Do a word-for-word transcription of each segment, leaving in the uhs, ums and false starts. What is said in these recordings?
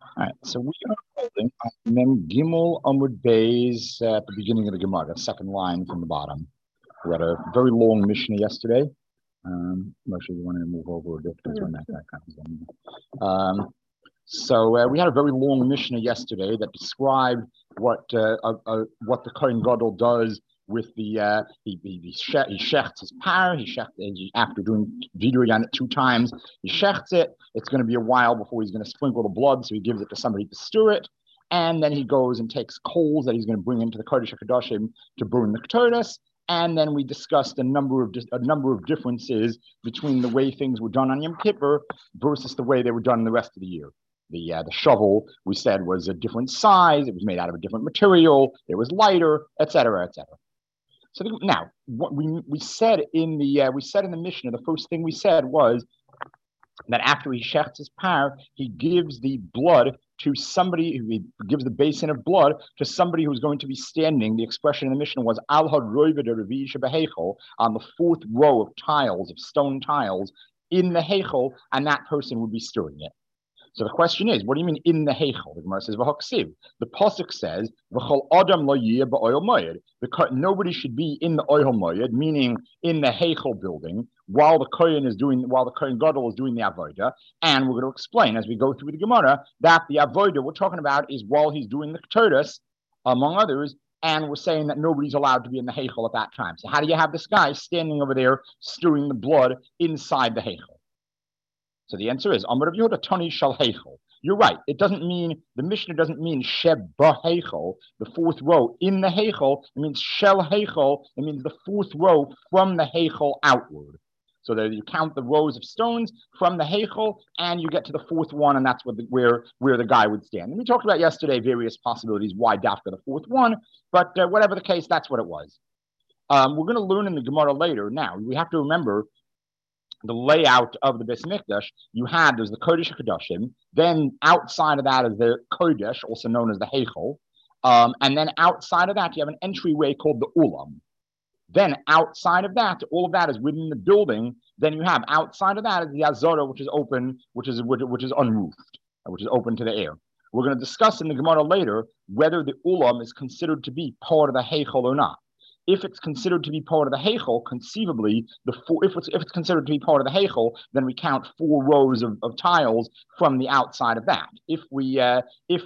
All right, so we are holding on Mem Gimel Amud Beis uh, at the beginning of the Gemara, second line from the bottom. We had a very long Mishnah yesterday. Um, Moshe, you want to move over a bit because when that guy comes in. Um, so uh, we had a very long Mishnah yesterday that described what uh, uh, uh, what the Kohen Gadol does with the uh, he he, he, she, he shechts his par. He shechts he, after doing vidui on it two times. He shechts it. It's going to be a while before he's going to sprinkle the blood, so he gives it to somebody to stir it, and then he goes and takes coals that he's going to bring into the Kodesh HaKadoshim to burn the Ketores. And then we discussed a number of a number of differences between the way things were done on Yom Kippur versus the way they were done the rest of the year. The uh, the shovel we said was a different size. It was made out of a different material. It was lighter, et cetera, et cetera. So the, now, what we we said in the uh, we said in the Mishnah, the first thing we said was that after he shechts his par, he gives the blood to somebody, he gives the basin of blood to somebody who's going to be standing. The expression in the Mishnah was al ha-roived revi shebeheichel, on the fourth row of tiles, of stone tiles in the heichel, and that person would be stirring it. So the question is, what do you mean in the heichel? The Gemara says, "V'haksiv." The pasuk says, "V'chol adam lo yiyeh ba'oil moed." Nobody should be in the oil moed, meaning in the heichel building, while the kohen is doing, while the kohen gadol is doing the avodah. And we're going to explain as we go through the Gemara that the avodah we're talking about is while he's doing the ketores, among others. And we're saying that nobody's allowed to be in the heichel at that time. So how do you have this guy standing over there stirring the blood inside the heichel? So the answer is Amar Rav Yehuda Tani Shal Heichel. You're right. It doesn't mean the Mishnah doesn't mean Sheb Heichel, the fourth row in the Heichel. It means Shel Heichel. It means the fourth row from the Heichel outward. So that you count the rows of stones from the Heichel, and you get to the fourth one, and that's what the, where where the guy would stand. And we talked about yesterday various possibilities why after the fourth one, but uh, whatever the case, that's what it was. Um, we're going to learn in the Gemara later. Now we have to remember the layout of the Beis Mikdash. You had, there's the Kodesh HaKadoshim, then outside of that is the Kodesh, also known as the Heichel, um, and then outside of that you have an entryway called the Ulam. Then outside of that, all of that is within the building. Then you have outside of that is the Azora, which is open, which is which is unroofed, which is open to the air. We're going to discuss in the Gemara later whether the Ulam is considered to be part of the Heichel or not. If it's considered to be part of the Heichel, conceivably, the four, if it's if it's considered to be part of the Heichel, then we count four rows of, of tiles from the outside of that. If we uh, if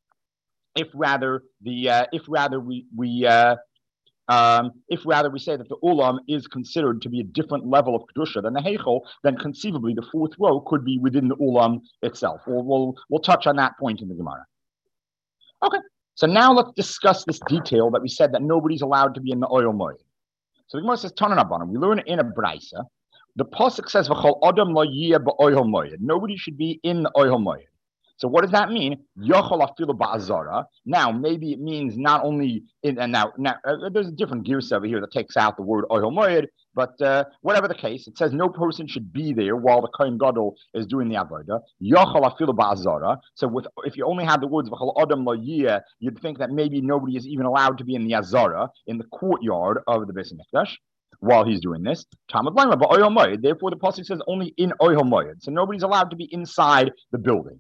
if rather the uh, if rather we we uh, um, if rather we say that the Ulam is considered to be a different level of kedusha than the Heichel, then conceivably the fourth row could be within the Ulam itself. We'll we'll, we'll touch on that point in the Gemara. Okay. So now let's discuss this detail that we said that nobody's allowed to be in the oil moed. So the Gemara says, Tanan Abanim. We learn in a brisa. The pasuk says, "V'chol adam lo yiyeh ba'oil moed." Nobody should be in the oil moed. So what does that mean? Yochol afilu ba'azara. Now maybe it means not only in, and now now uh, there's a different gears over here that takes out the word oil moed. But uh, whatever the case, it says no person should be there while the Kohen Gadol is doing the avodah. Yochol afilu ba'azara. So with if you only had the words v'chol adam lo yiyeh, you'd think that maybe nobody is even allowed to be in the azara, in the courtyard of the Beis Mikdash while he's doing this. Talmud Lama ba'oil moed. Therefore, the pasuk says only in oil moed. So nobody's allowed to be inside the building.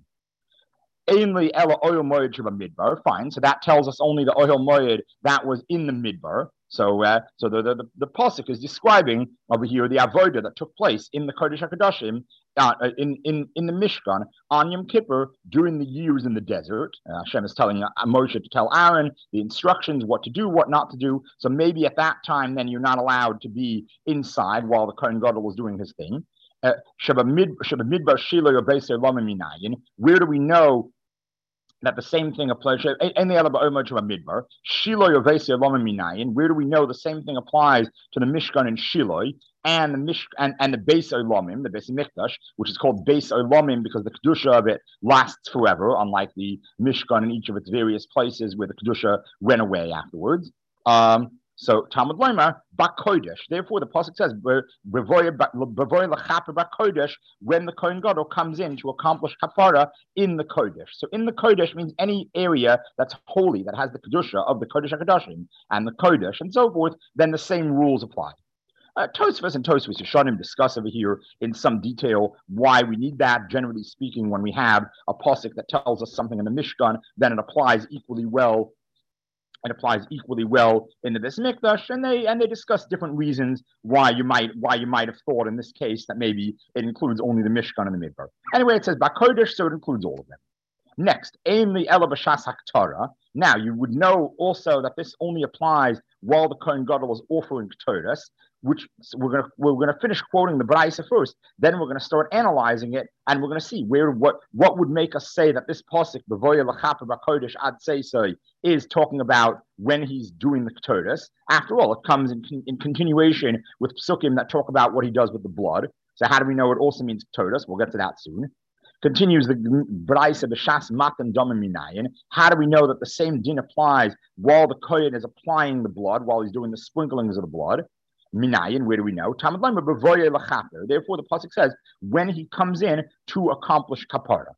Ainly ela oil moed sheba midbar. Fine. So that tells us only the oil moed that was in the midbar. So, uh, so the, the, the, the pasuk is describing over here the avodah that took place in the Kodesh HaKadoshim, uh, in, in, in the Mishkan on Yom Kippur during the years in the desert. Uh, Hashem is telling uh, Moshe to tell Aaron the instructions, what to do, what not to do. So maybe at that time, then you're not allowed to be inside while the Kohen Gadol was doing his thing. Uh, where do we know that the same thing applies? Where do we know the same thing applies to the Mishkan in Shiloh and the Mish and, and the Beis Olamim, the Beis Mikdash, which is called Beis Olamim because the kedusha of it lasts forever, unlike the Mishkan in each of its various places where the kedusha went away afterwards. Um, So Talmud Loma ba'kodesh. Therefore, the pasuk says ba'kodesh when the Kohen Gadol comes in to accomplish kapara in the kodesh. So in the kodesh means any area that's holy that has the kedusha of the kodesh hakadashim and the kodesh and so forth. Then the same rules apply. Uh, Tosfos and Tosfos Yeshanim discuss over here in some detail why we need that. Generally speaking, when we have a pasuk that tells us something in the Mishkan, then it applies equally well. It applies equally well into this mikdash, and they and they discuss different reasons why you might why you might have thought in this case that maybe it includes only the Mishkan and the mikdash. Anyway, it says Bakodesh, so it includes all of them. Next, aim the Ela B'Shas Haktara. Now, you would know also that this only applies while the Kohen Gadol is offering Ketores, which so we're going to we're going to finish quoting the Braisa first. Then we're going to start analyzing it, and we're going to see where what what would make us say that this pasuk B'Voya L'Chapa B'Kodesh Ad Seisoi is talking about when he's doing the Ketores. After all, it comes in in continuation with psukim that talk about what he does with the blood. So how do we know it also means Ketores? We'll get to that soon. Continues the Braisa B'Shas Matan Dama Minayin. How do we know that the same din applies while the Kohen is applying the blood, while he's doing the sprinklings of the blood? Minayin, where do we know? Therefore, the pasuk says when he comes in to accomplish kapara.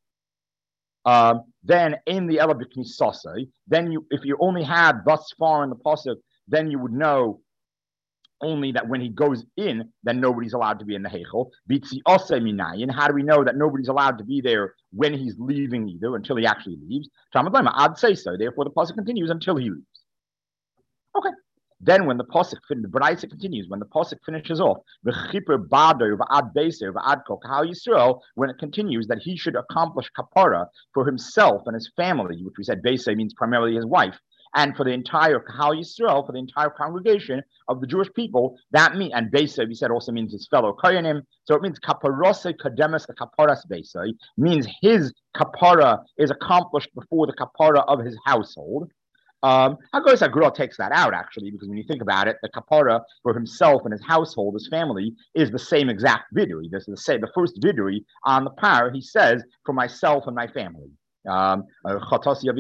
Um, then in the Ela B'Knisasai, then you, if you only had thus far in the pasuk, then you would know only that when he goes in, then nobody's allowed to be in the Heichel. Bitzi ose minayin. How do we know that nobody's allowed to be there when he's leaving either, until he actually leaves? I'd say so. Therefore, the pasuk continues until he leaves. Okay. Then when the pasuk the Braisa continues, when the pasuk finishes off, v'chiper bado v'ad beiser v'ad kol kahal Yisrael, when it continues that he should accomplish kapara for himself and his family, which we said beiser means primarily his wife, and for the entire Kahal Yisrael, for the entire congregation of the Jewish people, that means, and Beisai, we said, also means his fellow Koyanim, so it means Kaparose Kademas, the Kaparas Beisai, means his Kapara is accomplished before the Kapara of his household. Um, Hagoyes Agrah takes that out, actually, because when you think about it, the Kapara for himself and his household, his family, is the same exact vidui. This is the, same, the first vidui on the par, he says, for myself and my family. Um, so,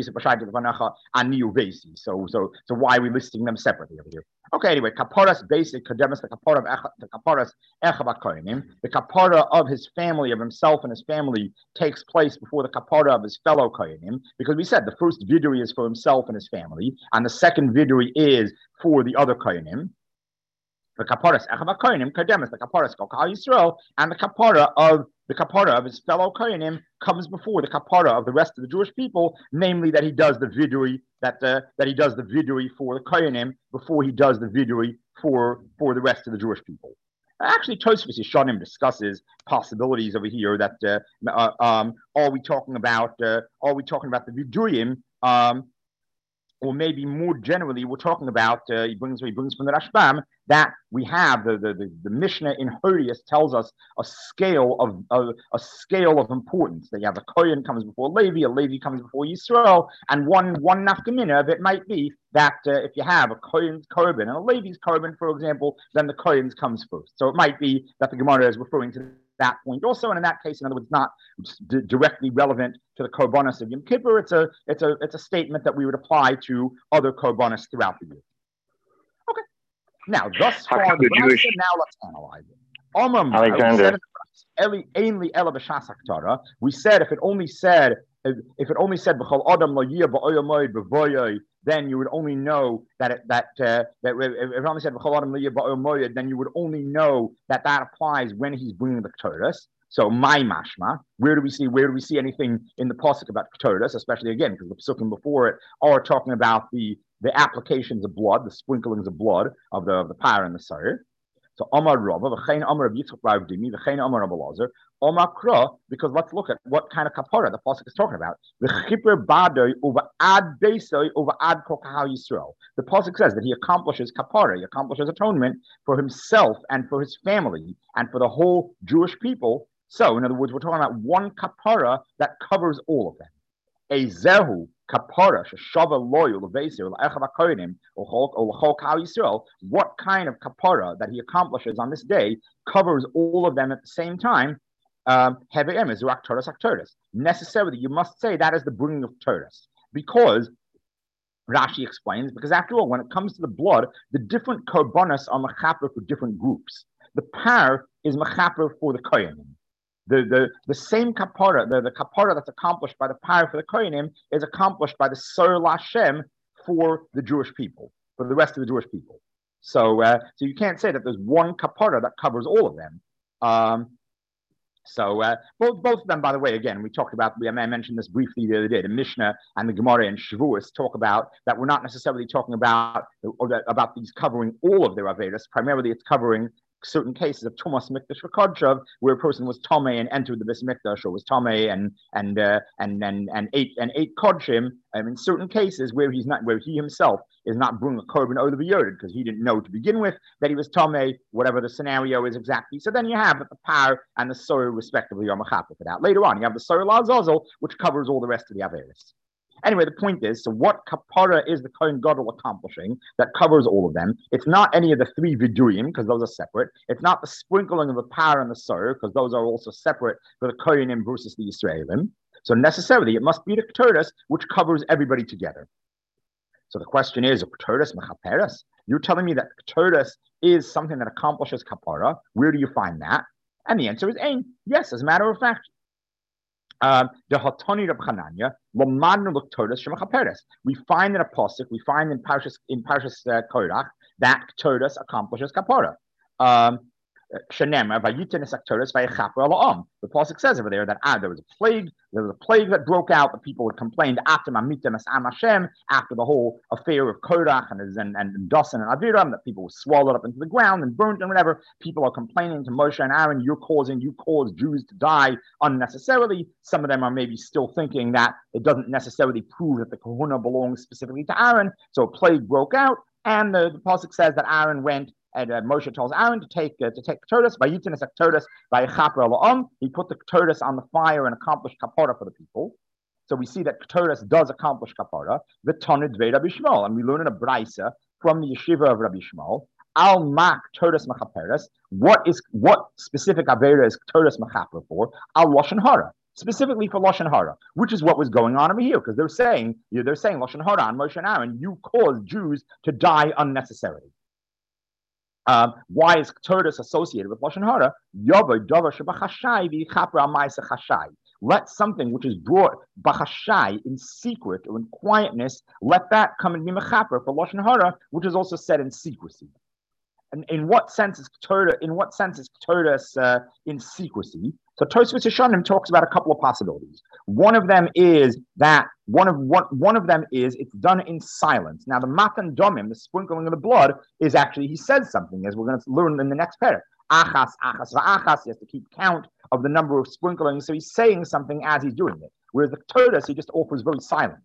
so, so why are we listing them separately over here? Okay, anyway, kaparas basic kademas the kapara of the kaparas echavat kohenim. The kapara of his family, of himself and his family, takes place before the kapara of his fellow kohenim, because we said the first vidui is for himself and his family, and the second vidui is for the other kohenim. The kaparas echavat kohenim kademas the kaparas kol kahal Yisrael, and the kapara of the kapara of his fellow kohenim comes before the kapara of the rest of the Jewish people, namely that he does the vidui, that the, that he does the vidui for the kohenim before he does the vidui for, for the rest of the Jewish people. Actually, Tosfos Yeshanim discusses possibilities over here that uh, uh, um, are we talking about uh, are we talking about the viduyim, um, or maybe more generally, we're talking about uh, he brings he brings from the Rashbam that we have the the, the, the Mishnah in Horius tells us a scale of, of a scale of importance. That you have a Kohen comes before Levi, a Levi comes before Yisrael, and one one nafkamina of it might be that uh, if you have a Kohen's korban and a Levi's korban, for example, then the Kohen's comes first. So it might be that the Gemara is referring to that point also, and in that case, in other words, not d- directly relevant to the korbanos of Yom Kippur. It's a it's a it's a statement that we would apply to other korbanos throughout the year. Okay. Now, thus far, the Jewish... Said, now let's analyze it. Omar, Alexander. We said if it only said if, if it only said then you would only know that it, that uh, that if it only said then you would only know that that applies when he's bringing the Ketores. So my mashma, where do we see where do we see anything in the pasuk about Ketores, especially again because the psukim before it are talking about the the applications of blood, the sprinklings of blood of the of the par and the sire. So Omar Rabba, v'chein Omar Rabbi Yitzchak Rav Dimi, v'chein Omar Rabbi Lazar, Omar Kra, because let's look at what kind of kapara the pasuk is talking about. V'chiper badoi over ad beisoi over ad kol kahal Yisrael. The pasuk says that he accomplishes kapara, he accomplishes atonement for himself and for his family and for the whole Jewish people. So, in other words, we're talking about one kapara that covers all of them. A zehu kapara sheshava loyal leveser le'echav hakohenim or l'chol kahal Yisrael. What kind of kapara that he accomplishes on this day covers all of them at the same time? Um, Necessarily, you must say that is the bringing of Torahs, because Rashi explains, because after all, when it comes to the blood, the different korbanos are mechaper for different groups. The par is mechaper for the kohenim. The, the, the same kapara, the, the kapara that's accomplished by the par for the kohenim is accomplished by the Sor Lashem for the Jewish people, for the rest of the Jewish people. So, uh, so you can't say that there's one kapara that covers all of them. Um, so uh, both both of them, by the way, again, we talked about, I mentioned this briefly the other day, the Mishnah and the Gemara and Shavuos talk about that we're not necessarily talking about, about these covering all of their Avedas. Primarily, it's covering certain cases of Tumas Mikdash V'Kodshav, where a person was Tomei and entered the Bis Mikdash, or was Tomei and and uh, and and and ate and ate Kodshim. Um, in certain cases where he's not, where he himself is not bringing a korban over the yodid because he didn't know to begin with that he was Tomei, whatever the scenario is exactly. So then you have the Par and the Sorah respectively are Mechaper for that. Later on, you have the Sorah Lazazel, which covers all the rest of the Averis. Anyway, the point is, so what kapara is the Kohen Gadol accomplishing that covers all of them? It's not any of the three viduyim, because those are separate. It's not the sprinkling of the Par and the Sorah, because those are also separate for the Kohenim versus the Yisraelim. So necessarily, it must be the Keturah, which covers everybody together. So the question is, Keturah mechaperes? You're telling me that Keturah is something that accomplishes kapara. Where do you find that? And the answer is ain. Yes, as a matter of fact. Um, the Hatani Reb Chananya, Lamadnu L'Keturah Shemachaperes. We find in a pasuk, we find in Parshas in Parshas uh, Korach that Keturah accomplishes kapara. Um, The pasuk says over there that ah, there was a plague. There was a plague that broke out. The people had complained after Mamitem Am Hashem, after the whole affair of Korach and and and Dasan and Aviram, that people were swallowed up into the ground and burnt and whatever. People are complaining to Moshe and Aaron, "You're causing, you caused Jews to die unnecessarily." Some of them are maybe still thinking that it doesn't necessarily prove that the Kahuna belongs specifically to Aaron. So a plague broke out, and the, the pasuk says that Aaron went. And uh, Moshe tells Aaron to take uh, to take Keturah, by Yitinis Keturah, by Chaper La'am. He put the Keturah on the fire and accomplished kapara for the people. So we see that Keturah does accomplish kapara. The Tanid Vei Rabbi Shmuel, and we learn in a brisa from the yeshiva of Rabbi Shmuel. Al mak Keturah mechaperes. What is what specific avera is Keturah mechaper for? Al lashon hara. Specifically for Lashon Hara, which is what was going on over here, because they're saying, you know, they're saying Lashon Hara on Moshe and Aaron, you caused Jews to die unnecessarily. Um, why is Keturah associated with Lashon Hara? Let something which is brought b'chashai, in secret or in quietness, let that come and be mechaper for Lashon Hara, which is also said in secrecy. And in what sense is Keturah? In what sense is Keturah uh, in secrecy? So Tosfos Yeshanim talks about a couple of possibilities. One of them is that one of one, one of them is it's done in silence. Now the matan domim, the sprinkling of the blood, is actually he says something, as we're going to learn in the next parak. Achas, achas, va'achas. He has to keep count of the number of sprinklings, so he's saying something as he's doing it. Whereas the Keturah he just offers very silently.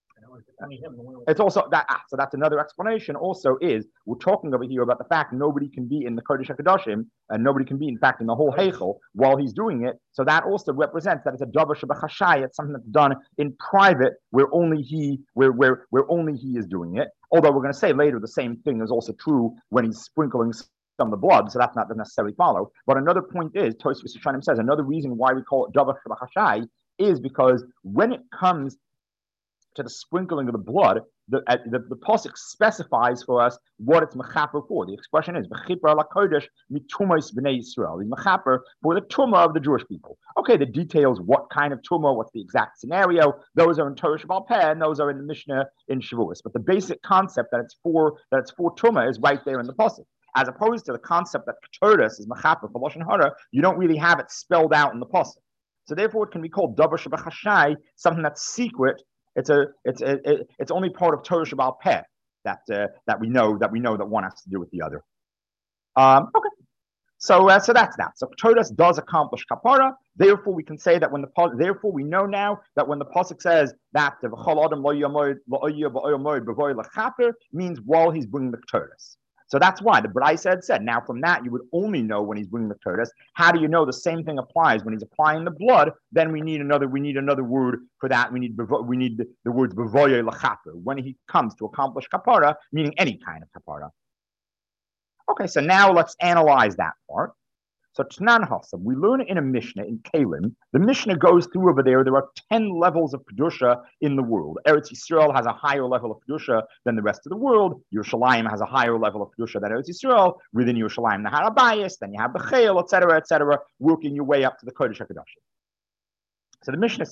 It's also that, ah, so that's another explanation. Also, is we're talking over here about the fact nobody can be in the Kodesh HaKadoshim, and nobody can be, in fact, in the whole Heichel while he's doing it. So that also represents that it's a davar shebachashai. It's something that's done in private, where only he, where where where only he is doing it. Although we're going to say later the same thing is also true when he's sprinkling some of the blood, so that's not necessarily follow. But another point is, Tosfos Yeshanim says another reason why we call it davar shebachashai is because when it comes to the sprinkling of the blood, the uh, the, the pasuk specifies for us what it's mechaper for. The expression is mechaper la kodesh mitumos b'nei Yisrael. He's mechaper for the tumah of the Jewish people. Okay, the details, what kind of tumah, what's the exact scenario, those are in Torah Sheba'al Peh, and those are in the Mishnah in Shavuos. But the basic concept that it's for that it's for tumah is right there in the pasuk. As opposed to the concept that Keturah is mechaper for Lashon Hara, you don't really have it spelled out in the pasuk. So therefore, it can be called davar shebachashai, something that's secret. It's a it's a, it, it's only part of Torah Sheba'al Peh that uh, that we know that we know that one has to do with the other. Um, okay, so uh, so that's that. So Torah does accomplish kapara. Therefore, we can say that when the therefore we know now that when the pasuk says that the v'chol adam lo yamoid lo yamoid b'voy lechaper means while he's bringing the Torah. So that's why the Brisa had said. Now, from that, you would only know when he's bringing the Keturah. How do you know the same thing applies when he's applying the blood? Then we need another. We need another word for that. We need we need the, the words bevoye lachaper when he comes to accomplish kapara, meaning any kind of kapara. Okay, so now let's analyze that part. So Tnan Hasam, we learn in a Mishnah in Kalim. The Mishnah goes through over there. There are ten levels of Kedusha in the world. Eretz Yisrael has a higher level of Kedusha than the rest of the world. Yerushalayim has a higher level of Kedusha than Eretz Yisrael. Within Yerushalayim, the Har HaBayis, then you have the Chayil, et cetera, et cetera, working your way up to the Kodesh HaKadoshim. So the Mishnah says,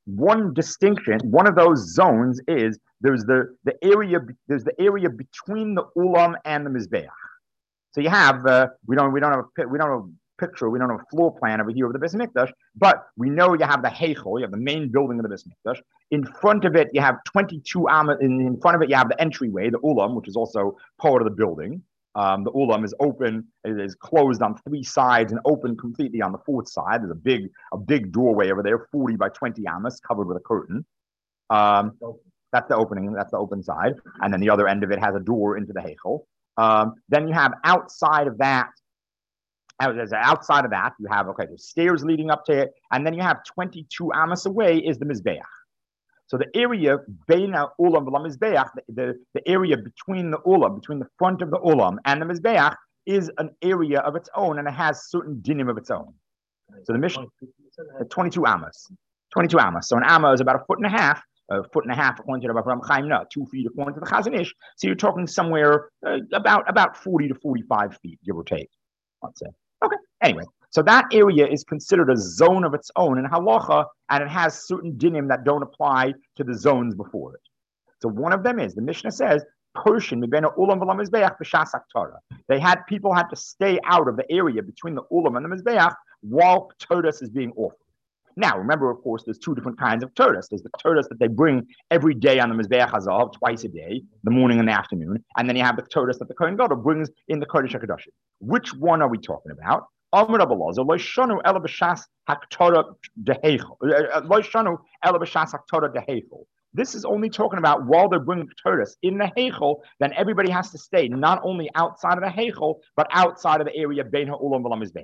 one distinction, one of those zones is there's the, the area there's the area between the ulam and the mizbeach. So you have uh, we don't we don't have a, we don't have a picture, we don't have a floor plan over here of the Beis Mikdash, but we know you have the heichel, you have the main building of the Beis Mikdash. In front of it, you have twenty-two amas. In, in front of it, you have the entryway, the ulam, which is also part of the building. Um, the ulam is open, it is closed on three sides and open completely on the fourth side. There's a big, a big doorway over there, forty by twenty amas, covered with a curtain. Um, that's the opening, that's the open side. And then the other end of it has a door into the heichel. Um, then you have outside of that, outside of that, you have, okay, there's stairs leading up to it. And then you have twenty-two amas away is the mizbeach. So the area beina ulam v'la mizbeach, the, the area between the ulam, between the front of the ulam and the mizbeach, is an area of its own, and it has certain dinim of its own. So the mission, twenty-two amas, twenty-two amas. So an amma is about a foot and a half, a foot and a half according to the Ram Chaim, two feet according to the Chazon Ish. So you're talking somewhere uh, about about forty to forty-five feet, give or take. Let's say. Okay. Anyway. So that area is considered a zone of its own in halacha, and it has certain dinim that don't apply to the zones before it. So one of them is, the Mishnah says, Persian, they had, people had to stay out of the area between the ulam and the mizbeach while Torah is being offered. Now, remember, of course, there's two different kinds of Torah. There's the Torah that they bring every day on the Mizbeach Hazav, twice a day, the morning and the afternoon, and then you have the Torah that the Kohen Gadol brings in the Kodesh HaKadoshim. Which one are we talking about? This is only talking about while they're bringing Torah in the Heichel, then everybody has to stay not only outside of the Heichel, but outside of the area Bein HaUlam V'La Mizbeach.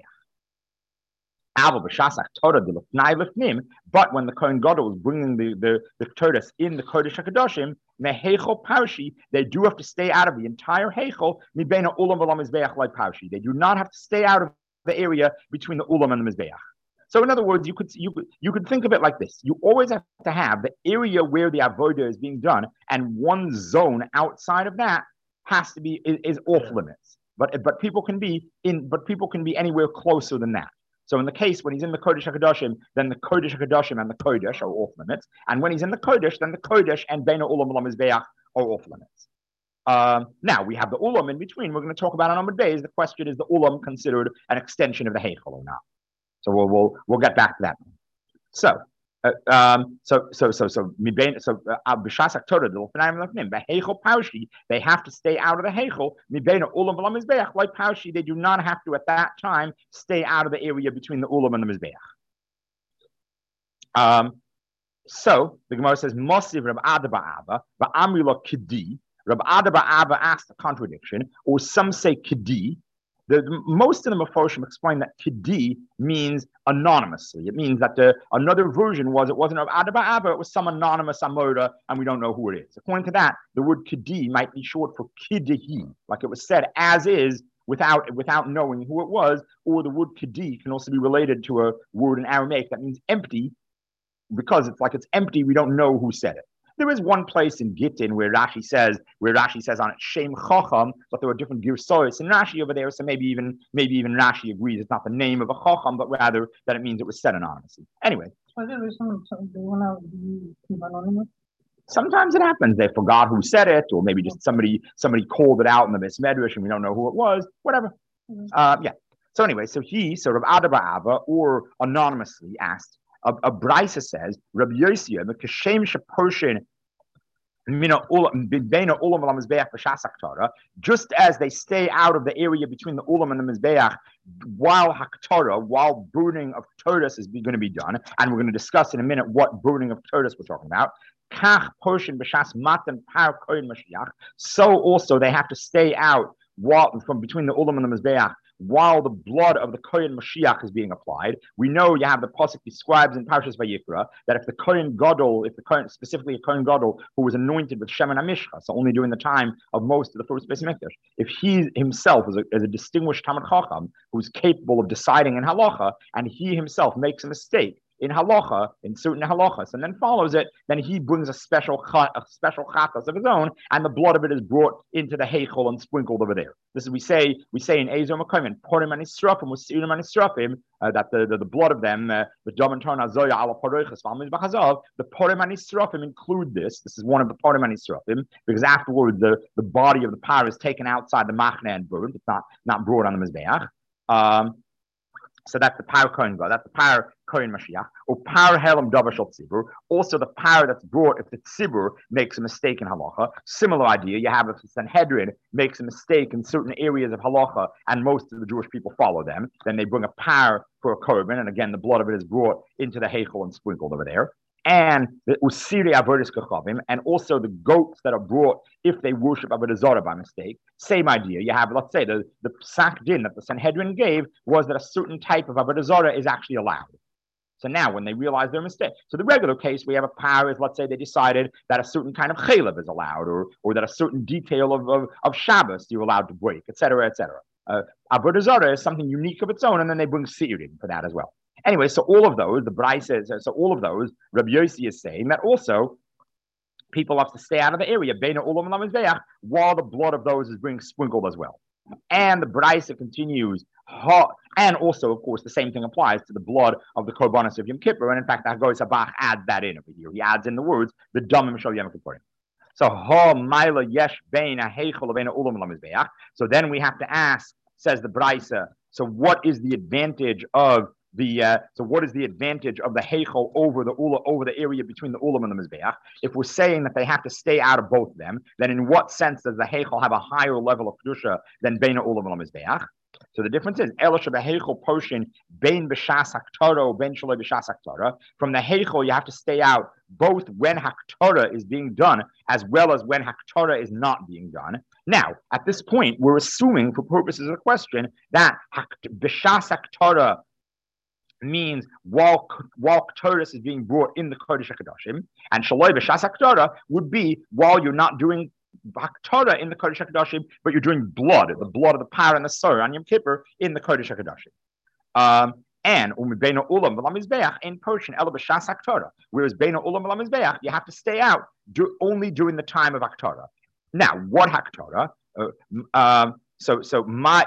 But when the Kohen Gadol is bringing the, the, the Torah in the Kodesh HaKadoshim, Meheichel Parshi, they do have to stay out of the entire Heichel, Mibeina Ulam V'La Mizbeach like Parshi. They do not have to stay out of the area between the Ulam and the Mizbeach. So in other words, you could you could you could think of it like this. You always have to have the area where the avodah is being done, and one zone outside of that has to be is, is off limits. But but people can be in but people can be anywhere closer than that. So in the case when he's in the Kodesh HaKadoshim, then the Kodesh HaKadoshim and the Kodesh are off limits. And when he's in the Kodesh, then the Kodesh and Beina Ulam V'La Mizbeach are off limits. Um, now we have the Ulam in between. We're going to talk about on Amud Beis. The question is, the Ulam considered an extension of the Heichel or not? So we'll we'll we'll get back to that. So uh, um so so so so so b'shas Torah the l'fnayim l'fnim b'Heichel Paushi, they have to stay out of the Heichel. Mibeina Ulam V'La Mizbeach like Paushi, they do not have to at that time stay out of the area between the Ulam and the Mizbeach. Um, so the Gemara says Mosiv Rab Ada Ba'aba Ba'amri Lo Kedi. Rab Ada Ba'aba asked a contradiction, or some say Kedi. The, most of the Meforshim explain that Kedi means anonymously. It means that the another version was it wasn't of Ada Ba'aba, it was some anonymous Amoda, and we don't know who it is. According to that, the word Kedi might be short for Kidehi, like it was said as is without without knowing who it was, or the word Kedi can also be related to a word in Aramaic that means empty, because it's like it's empty, we don't know who said it. There is one place in Gittin where Rashi says, where Rashi says on it Shem Chacham, but there are different girsois in Rashi over there. So maybe even maybe even Rashi agrees it's not the name of a Chacham, but rather that it means it was said anonymously. Anyway, sometimes it happens they forgot who said it, or maybe just somebody somebody called it out in the Beis Medrash and we don't know who it was. Whatever. Uh, yeah. So anyway, so he sort of Ada Ba'ava or anonymously asked. A, a Brisa says, Rabbi Yossi, the Kashem Shaporshin, just as they stay out of the area between the Ulam and the Mizbeach while Haktorah, while burning of Torah is going to be done, and we're going to discuss in a minute what burning of Torah we're talking about. So also they have to stay out while, from between the Ulam and the Mizbeach while the blood of the Kohen Mashiach is being applied. We know you have the Pasuk describes in Parshas Vayikra that if the Kohen Gadol, if the Kohen, specifically a Kohen Gadol who was anointed with Shemen HaMishcha, so only during the time of most of the first Beis Mikdash, if he himself is a, is a distinguished Talmid Chacham who's capable of deciding in halacha, and he himself makes a mistake in halacha, in certain halachas, and then follows it, then he brings a special a special chatas of his own, and the blood of it is brought into the heichel and sprinkled over there. This is we say we say in Ezer Makomen, Porim and Israfim, Usirim and Israfim, that the, the the blood of them, uh, the Domanton Azoya ala Paroiches Valmiz Bachazav, the Porim and Israfim include this. This is one of the Porim and Israfim, because afterward the, the body of the par is taken outside the machne and burned. It's not not brought on the mizbeach. Um, So that's the power Kohen God. That's the power Kohen Mashiach. Or power Helam Dabashal Tzibur. Also the power that's brought if the Tzibur makes a mistake in halacha. Similar idea. You have if the Sanhedrin makes a mistake in certain areas of halacha, and most of the Jewish people follow them, then they bring a power for a korban, and again the blood of it is brought into the heichel and sprinkled over there. And the usiri avodas kachavim, and also the goats that are brought if they worship avodah zarah by mistake. Same idea. You have, let's say, the the psak din that the Sanhedrin gave was that a certain type of avodah zarah is actually allowed. So now, when they realize their mistake, so the regular case we have a power is, let's say, they decided that a certain kind of chaylev is allowed, or or that a certain detail of of, of Shabbos you're allowed to break, et cetera, et cetera. Uh, avodah zarah is something unique of its own, and then they bring seirim for that as well. Anyway, so all of those, the Bryce says, so all of those, Rabbi Yossi is saying that also people have to stay out of the area, Beina Ulam and Lamizbeach, while the blood of those is being sprinkled as well. And the Bryce continues, and also, of course, the same thing applies to the blood of the Korbanos of Yom Kippur. And in fact, Hagoy Sabach adds that in over here. He adds in the words, the Damim Shal Yom Kippur. So, Ha Maila Yesh Beina Heichel Beina Ulam and Lamizbeach. So then we have to ask, says the Bryce, so what is the advantage of The uh, so what is the advantage of the heichel over the ula over the area between the ulam and the mizbeach? If we're saying that they have to stay out of both of them, then in what sense does the heichel have a higher level of kedusha than beina ulam and mizbeach? So the difference is elisha beheichel portion bein b'shas haktara or bein shaloi b'shas haktara. From the heichel, you have to stay out both when haktara is being done as well as when haktara is not being done. Now, at this point, we're assuming, for purposes of the question, that b'shas haktara means while while Torah is being brought in the Kodesh HaKadoshim, and Shaloi B'Shas HaKtorah would be while you're not doing Torah in the Kodesh HaKadoshim, but you're doing blood, the blood of the Par and the Sor on Yom Kippur in the Kodesh HaKadoshim. Um, and Beina Ulam V'Lam Mizbeach in portion Ela B'Shas HaKtorah, whereas Beina Ulam V'Lam Mizbeach you have to stay out do, only during the time of HaKtorah. Now, what HaKtorah? Uh, um, So, so my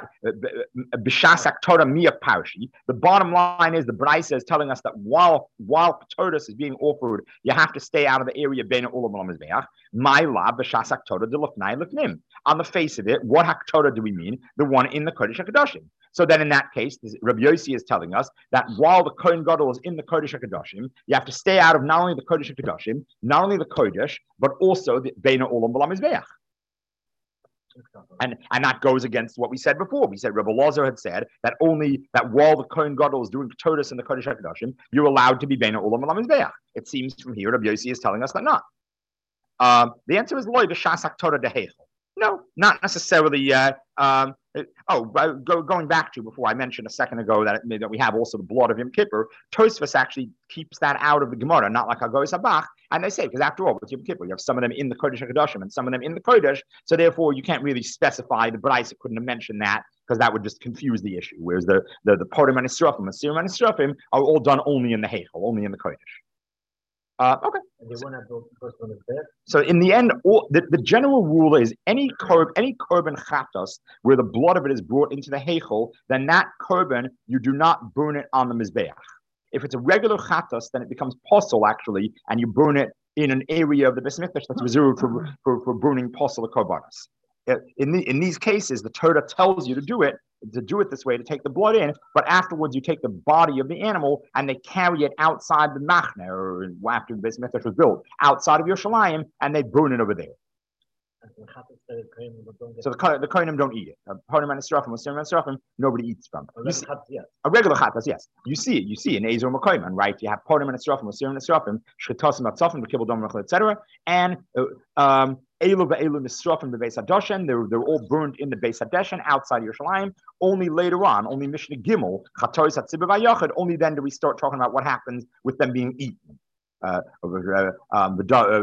b'shas Torah mia parshi. The bottom line is the Brisa is telling us that while while Torah is being offered, you have to stay out of the area bein ulam ulam. My la b'shas Torah delufnai lefnim. On the face of it, what haktorah do we mean? The one in the Kodesh HaKadoshim. So then, in that case, Rabbi Yossi is telling us that while the Kohen Gadol is in the Kodesh HaKadoshim, you have to stay out of not only the Kodesh HaKadoshim, not only the Kodesh, but also the bein ulam ulam mizbeach. And and that goes against what we said before. We said Rabbi Lazar had said that only that while the Kohen Gadol is doing Torah in the Kodesh HaKadoshim, you're allowed to be Beina Ulam and Mizbeach. It seems from here Rabbi Yossi is telling us that not. Um, the answer is Loi b'shas Torah deheichel. No, not necessarily. Uh, um, oh, go, going back to before I mentioned a second ago that that we have also the blood of Yom Kippur. Tosfos actually keeps that out of the Gemara, not like Hagoy Sabach. And they say, because after all, with Yom Kippur, you have some of them in the Kodesh HaKadoshim and some of them in the Kodesh. So therefore, you can't really specify. The Bryce couldn't have mentioned that because that would just confuse the issue. Whereas the the the Porim and Israfim and Sirim and Israfim are all done only in the Heichel, only in the Kodesh. Uh, okay. So in the end, all, the, the general rule is any korb, any korban chatos where the blood of it is brought into the heichel, then that korban you do not burn it on the mizbeach. If it's a regular chatos, then it becomes posel actually, and you burn it in an area of the Beis Mikdash that's reserved for for, for burning posel korbanos. In the, in these cases, the Torah tells you to do it. to do it this way, to take the blood in, but afterwards you take the body of the animal and they carry it outside the machne, or after the Beis Mikdash was built, outside of Yerushalayim, and they burn it over there. So the, the Kohanim don't eat it. Porim and Israfim, Sirim and Israfim, nobody eats from. See, a regular chatas, yes. You see it. You see it in Ezer Makoman, right? You have Porim and Israfim, Sirim and Israfim, Shchitosim, Atzafim, Kibul Dom, et cetera. And um, Elu ve'elu Nisrafim beBeis Hadashen. They're they're all burned in the Beis Hadashen outside Yerushalayim. Only later on, only Mishnah Gimel, Chatoris Hatzibah Vayachad. Only then do we start talking about what happens with them being eaten. Uh, um, so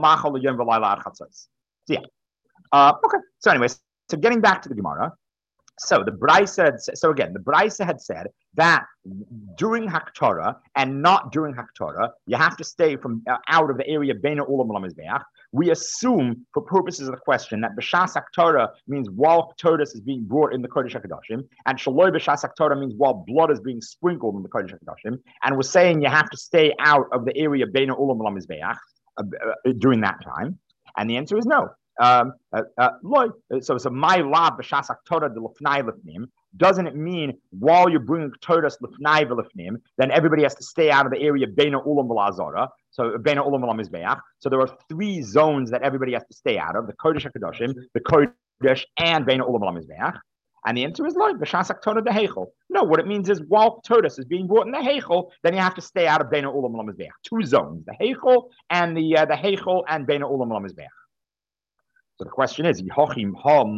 yeah. Uh, okay. So anyway, so getting back to the Gemara. So the Brisa, so again, the Brisa had said that during Haktorah and not during Haktorah, you have to stay from uh, out of the area Beina Ulam Lamizbeach. We assume, for purposes of the question, that B'shas Haktorah means while Torah is being brought in the Kodesh HaKadoshim, and Shaloi B'shas Haktorah means while blood is being sprinkled in the Kodesh HaKadoshim, and we're saying you have to stay out of the area Beina Ulam Lamizbeach uh, uh, during that time. And the answer is no. Um, uh, uh, so, so my lab b'shas Torah de lefnai lefnim. Doesn't it mean while you're bringing Torah lefnai v'lefnim, then everybody has to stay out of the area beina ulam v'lazara? So beina ulam v'lamizbeach. So there are three zones that everybody has to stay out of: the Kodesh HaKadoshim, the Kodesh, and beina ulam v'lamizbeach. And the answer is like b'shas Torah de heichel. No, what it means is while Torah is being brought in the heichel, then you have to stay out of beina ulam v'lamizbeach. Two zones: the heichel and the uh, the heichel and beina ulam v'lamizbeach. So the question is, if you're going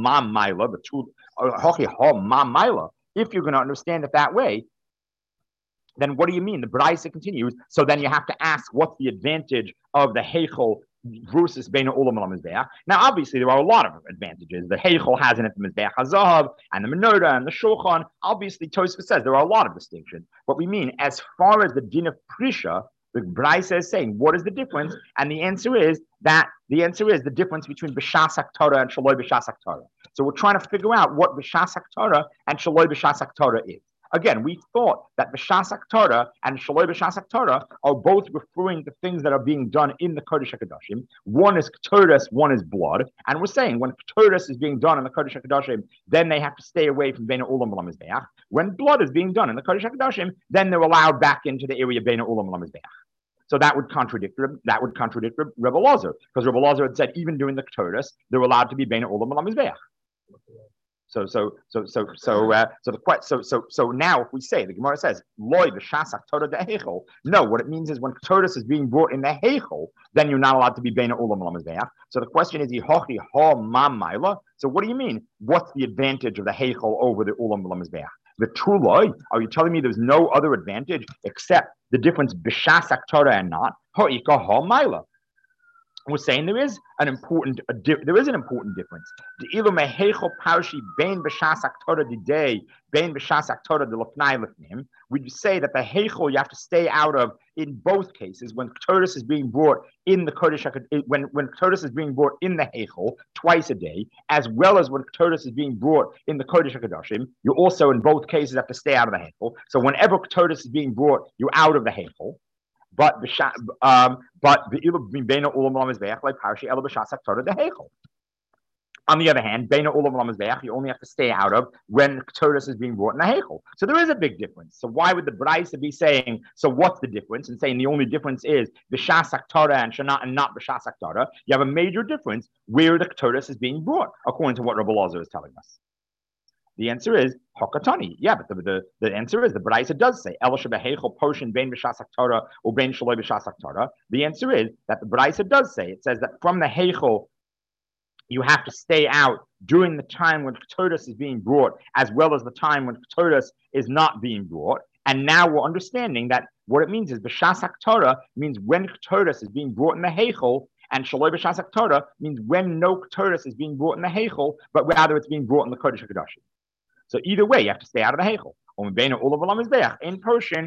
to understand it that way, then what do you mean? The Braisa continues. So then you have to ask, what's the advantage of the Heichel versus Beina Ulam Mizbeach? Now, obviously, there are a lot of advantages. The Heichel has in it the Mizbeach HaZahav and the Menorah and the Shulchan. Obviously, Tosfos says there are a lot of distinctions. What we mean, as far as the din of Prisha, the Braisa is saying, what is the difference? And the answer is that the answer is the difference between B'shas HaKtorah and Shaloi B'shas HaKtorah. So we're trying to figure out what B'shas HaKtorah and Shaloi B'shas HaKtorah is. Again, we thought that B'shas HaKtorah and Shaloi B'shas HaKtorah are both referring to things that are being done in the Kodesh HaKadoshim. One is Ketores, one is blood. And we're saying when Ketores is being done in the Kodesh HaKadoshim, then they have to stay away from Beina Ulam V'lamizbeach. When blood is being done in the Kodesh HaKadoshim, then they're allowed back into the area Beina Ulam V'lamizbeach. So that would contradict that would contradict Rebbe Lazar, because Rebbe Lazar had said even during the Ketores, they're allowed to be Beina Ulam V'lamizbeach. So so so so so uh, so the so so so now if we say the Gemara says loy b'shas Torah de heichel, no, what it means is when Torah is being brought in the heichel, then you're not allowed to be beina ulam lamizbeach. So the question is yihochi ha mam maila. So what do you mean? What's the advantage of the heichel over the ulam lamizbeach? The true loy? Are you telling me there's no other advantage except the difference b'shas Torah and not ha'ika ha maila? We're saying there is an important a di- there is an important difference. The ilu mehechol parshi bein b'shas Torah diday bein b'shas Torah de lefnai lefnim. We say that the heichol you have to stay out of in both cases when Torah is being brought in the Kodesh when when Torah is being brought in the heichol twice a day, as well as when Torah is being brought in the Kodesh HaKadoshim. You also in both cases have to stay out of the heichol. So whenever Torah is being brought, you're out of the heichol. But um, but on the other hand, Beina Ulam Lamizbeach, you only have to stay out of when Torah is being brought in the Heichel. So there is a big difference. So why would the Braisa be saying, so what's the difference? And saying the only difference is B'shas Torah and Shana and not B'shas Torah. You have a major difference where the Torah is being brought, according to what Rebbe Lazar is telling us. The answer is Hokatani. Yeah, but the, the, the answer is the Braisa does say El Shebehechel Poshin Bein B'shas Torah or Bein Shaloi B'shas Torah. The answer is that the Braisa does say it says that from the Heichel you have to stay out during the time when Torah is being brought, as well as the time when Torah is not being brought. And now we're understanding that what it means is B'shas Torah means when Torah is being brought in the Heichel, and Shaloi B'shas Torah means when no Torah is being brought in the Heichel, but rather it's being brought in the Kodesh HaKadoshim. So either way, you have to stay out of the Heichel. In Persian,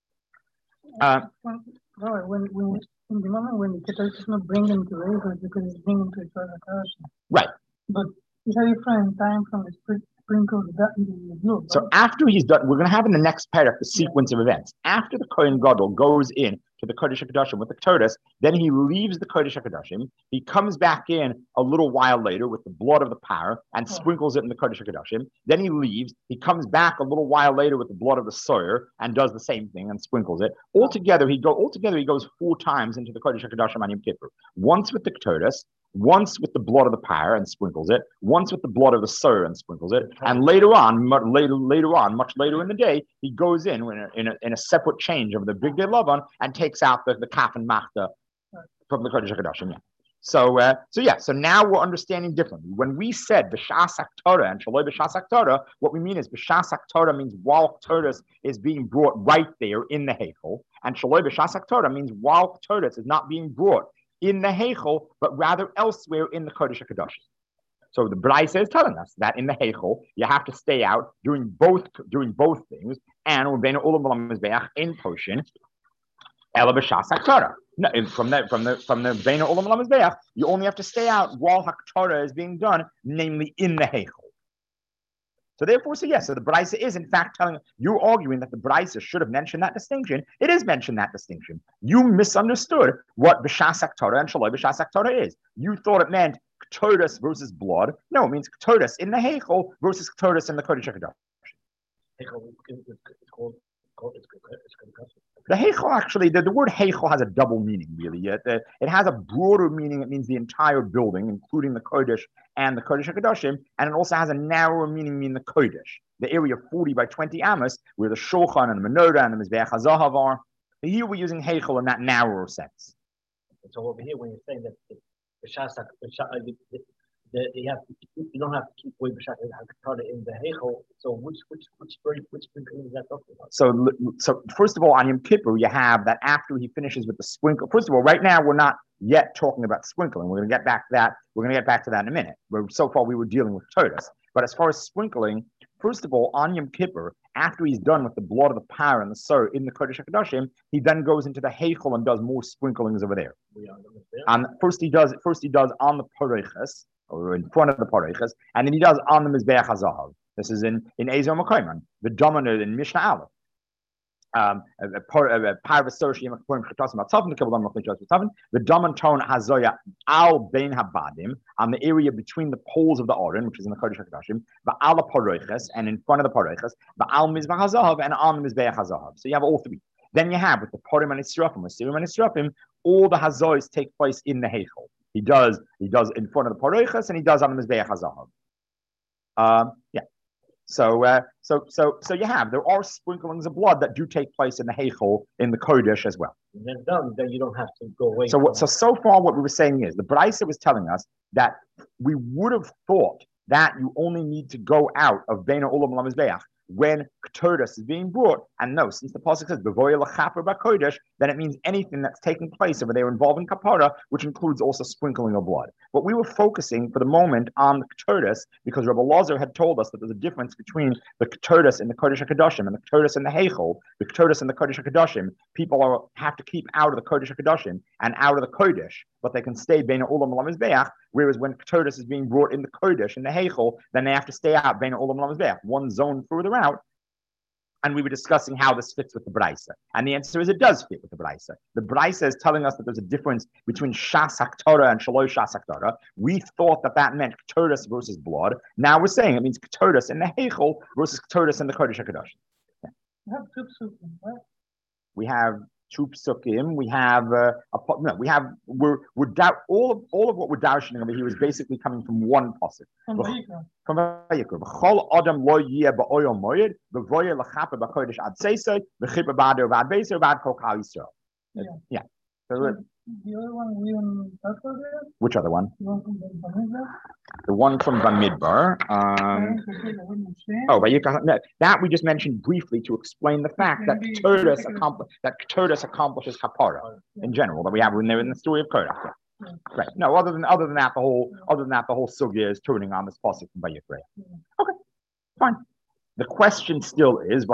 uh, when, when, when, in the moment when the Keter is not bringing to Heichel because it's bringing to Torah. Right. But it's a different time from the sprinkle that in the blue. So after he's done, we're going to have in the next paragraph the sequence yeah. of events. After the Kohen Gadol goes in to the Kodesh HaKadoshim with the Torah, then he leaves the Kodesh HaKadoshim. He comes back in a little while later with the blood of the par and oh. sprinkles it in the Kodesh HaKadoshim. Then he leaves. He comes back a little while later with the blood of the soyer and does the same thing and sprinkles it. Altogether, he go. Altogether, he goes four times into the Kodesh HaKadoshim on Yom Kippur. Once with the Torah, once with the blood of the par and sprinkles it, once with the blood of the soyer and sprinkles it, and later on, much later, later on, much later in the day, he goes in in a, in a, in a separate change of the Big Day Lavan and takes out the, the kaf and machta from the Kodesh HaKadoshim. Yeah. So, uh, so yeah. So now we're understanding differently. When we said b'shas Torah and shaloi b'shas Torah, what we mean is b'shas Torah means while Torah is being brought right there in the heichel, and shaloi b'shas Torah means while Torah is not being brought in the Heichel, but rather elsewhere in the Kodesh HaKadoshim. So the Braisa is telling us that in the Heichel, you have to stay out doing both doing both things, and Ubein Ulam Mizbeach in Koshin, Ela B'Shas HaKtorah. No, from the from the from the Ubein Ulam Mizbeach, you only have to stay out while HaKtorah is being done, namely in the Heichel. So therefore, so yes, so the Braisa is in fact telling you, arguing that the Braisa should have mentioned that distinction. It is mentioned that distinction. You misunderstood what B'Shas HaKtorah and Shaloi B'Shas HaKtorah is. You thought it meant Ktotus versus blood. No, it means Ktotus in the Heichel versus Ktotus in the Kodesh HaKadosh. The Heichel actually, the, the word Heichel has a double meaning, really. It, it, it has a broader meaning. It means the entire building, including the Kodesh and the Kodesh HaKadoshim, and it also has a narrower meaning, meaning the Kodesh, the area forty by twenty amos, where the Shulchan and the Menorah and the Mizbeach HaZahav are. Here we're using Heichel in that narrower sense. So over here, when you're saying that the B'Shas, the, you have to, you don't have to keep away B'Shas HaKtorah in the Heichel. So which which which which sprinkling is that talking about? So so first of all, on Yom Kippur, you have that after he finishes with the sprinkle. First of all, right now we're not yet talking about sprinkling. We're going to get back to that. We're going to get back to that in a minute. Where so far we were dealing with Todas. But as far as sprinkling, first of all, on Yom Kippur, after he's done with the blood of the par and the sur in the Kodesh HaKadoshim, he then goes into the Heichel and does more sprinklings over there. And first he does first he does on the Pareiches, or in front of the Pareiches, and then he does on the Mizbeach HaZahav. This is in in Ezer Makoiman, the dominant in Mishnah Aleph. Um, the dominant tone hazoya al bein habadim on the area between the poles of the Aron, which is in the Kodesh HaKadoshim, ba'al paroiches, and in front of the paroiches, ba'al mizbech hazahav, and on the mizbeach hazahav. So you have all three. Then you have with the Purim and Yisrafim, with Sirim and Yisrafim, all the hazois take place in the Heichel. He does he does in front of the paroiches, and he does on the mizbeach hazahav. Um, yeah. So, uh, so, so, so you have there are sprinklings of blood that do take place in the Heichel in the Kodesh as well. And then done, then you don't have to go away. So, what, so so far, what we were saying is the Braisa was telling us that we would have thought that you only need to go out of Beina Ulam Lamizbeach when Ktotus is being brought. And no, since the pasuk says Bevoya L'Chaper B'Kodesh, then it means anything that's taking place over there involving Kapara, which includes also sprinkling of blood. But we were focusing for the moment on the Ktotus because Rabbi Lazar had told us that there's a difference between the Ktotus in the Kodesh HaKadoshim and the Ktotus in the Heichel. The Ktotus in the Kodesh HaKadoshim, people are, have to keep out of the Kodesh HaKadoshim and out of the Kodesh, but they can stay Beina Ulam Lamizbeach. Whereas when Ktotus is being brought in the Kodesh in the Heichel, then they have to stay out Beina Ulam Lamizbeach, one zone further out. And we were discussing how this fits with the Braisa. And the answer is it does fit with the Braisa. The Braisa is telling us that there's a difference between Shas HaKtorah and Shaloi Shas HaKtorah. We thought that that meant Ktotus versus blood. Now we're saying it means Ktotus in the Heichel versus Ktotus in the Kodesh HaKadosh. Yeah. We have two psukim, right? We have two psukim. We have uh, a no. We have we're we're doubt all of all of what we're doubting over here is basically coming from one pasuk. From Vayikra. From Vayikra. V'chol adam lo yeh ba'oyom moed v'voye l'chaper b'kodesh ad seisei v'chiper b'ader v'ad beiser v'ad kol kal Yisrael. Yeah. So, So the other one we on that was there. which other one? The one from the Bamidbar. The one from Bamidbar. Um, oh, Vayikra. No, that we just mentioned briefly to explain the fact that Maybe- Ktotus accompli- that Ktotus accomplishes kapara in general that we have in there in the story of Korach. Yeah. Right. No, other than other than that, the whole other than that, the whole sugya is turning on this pasuk from Vayikra. Okay, fine. The question still is,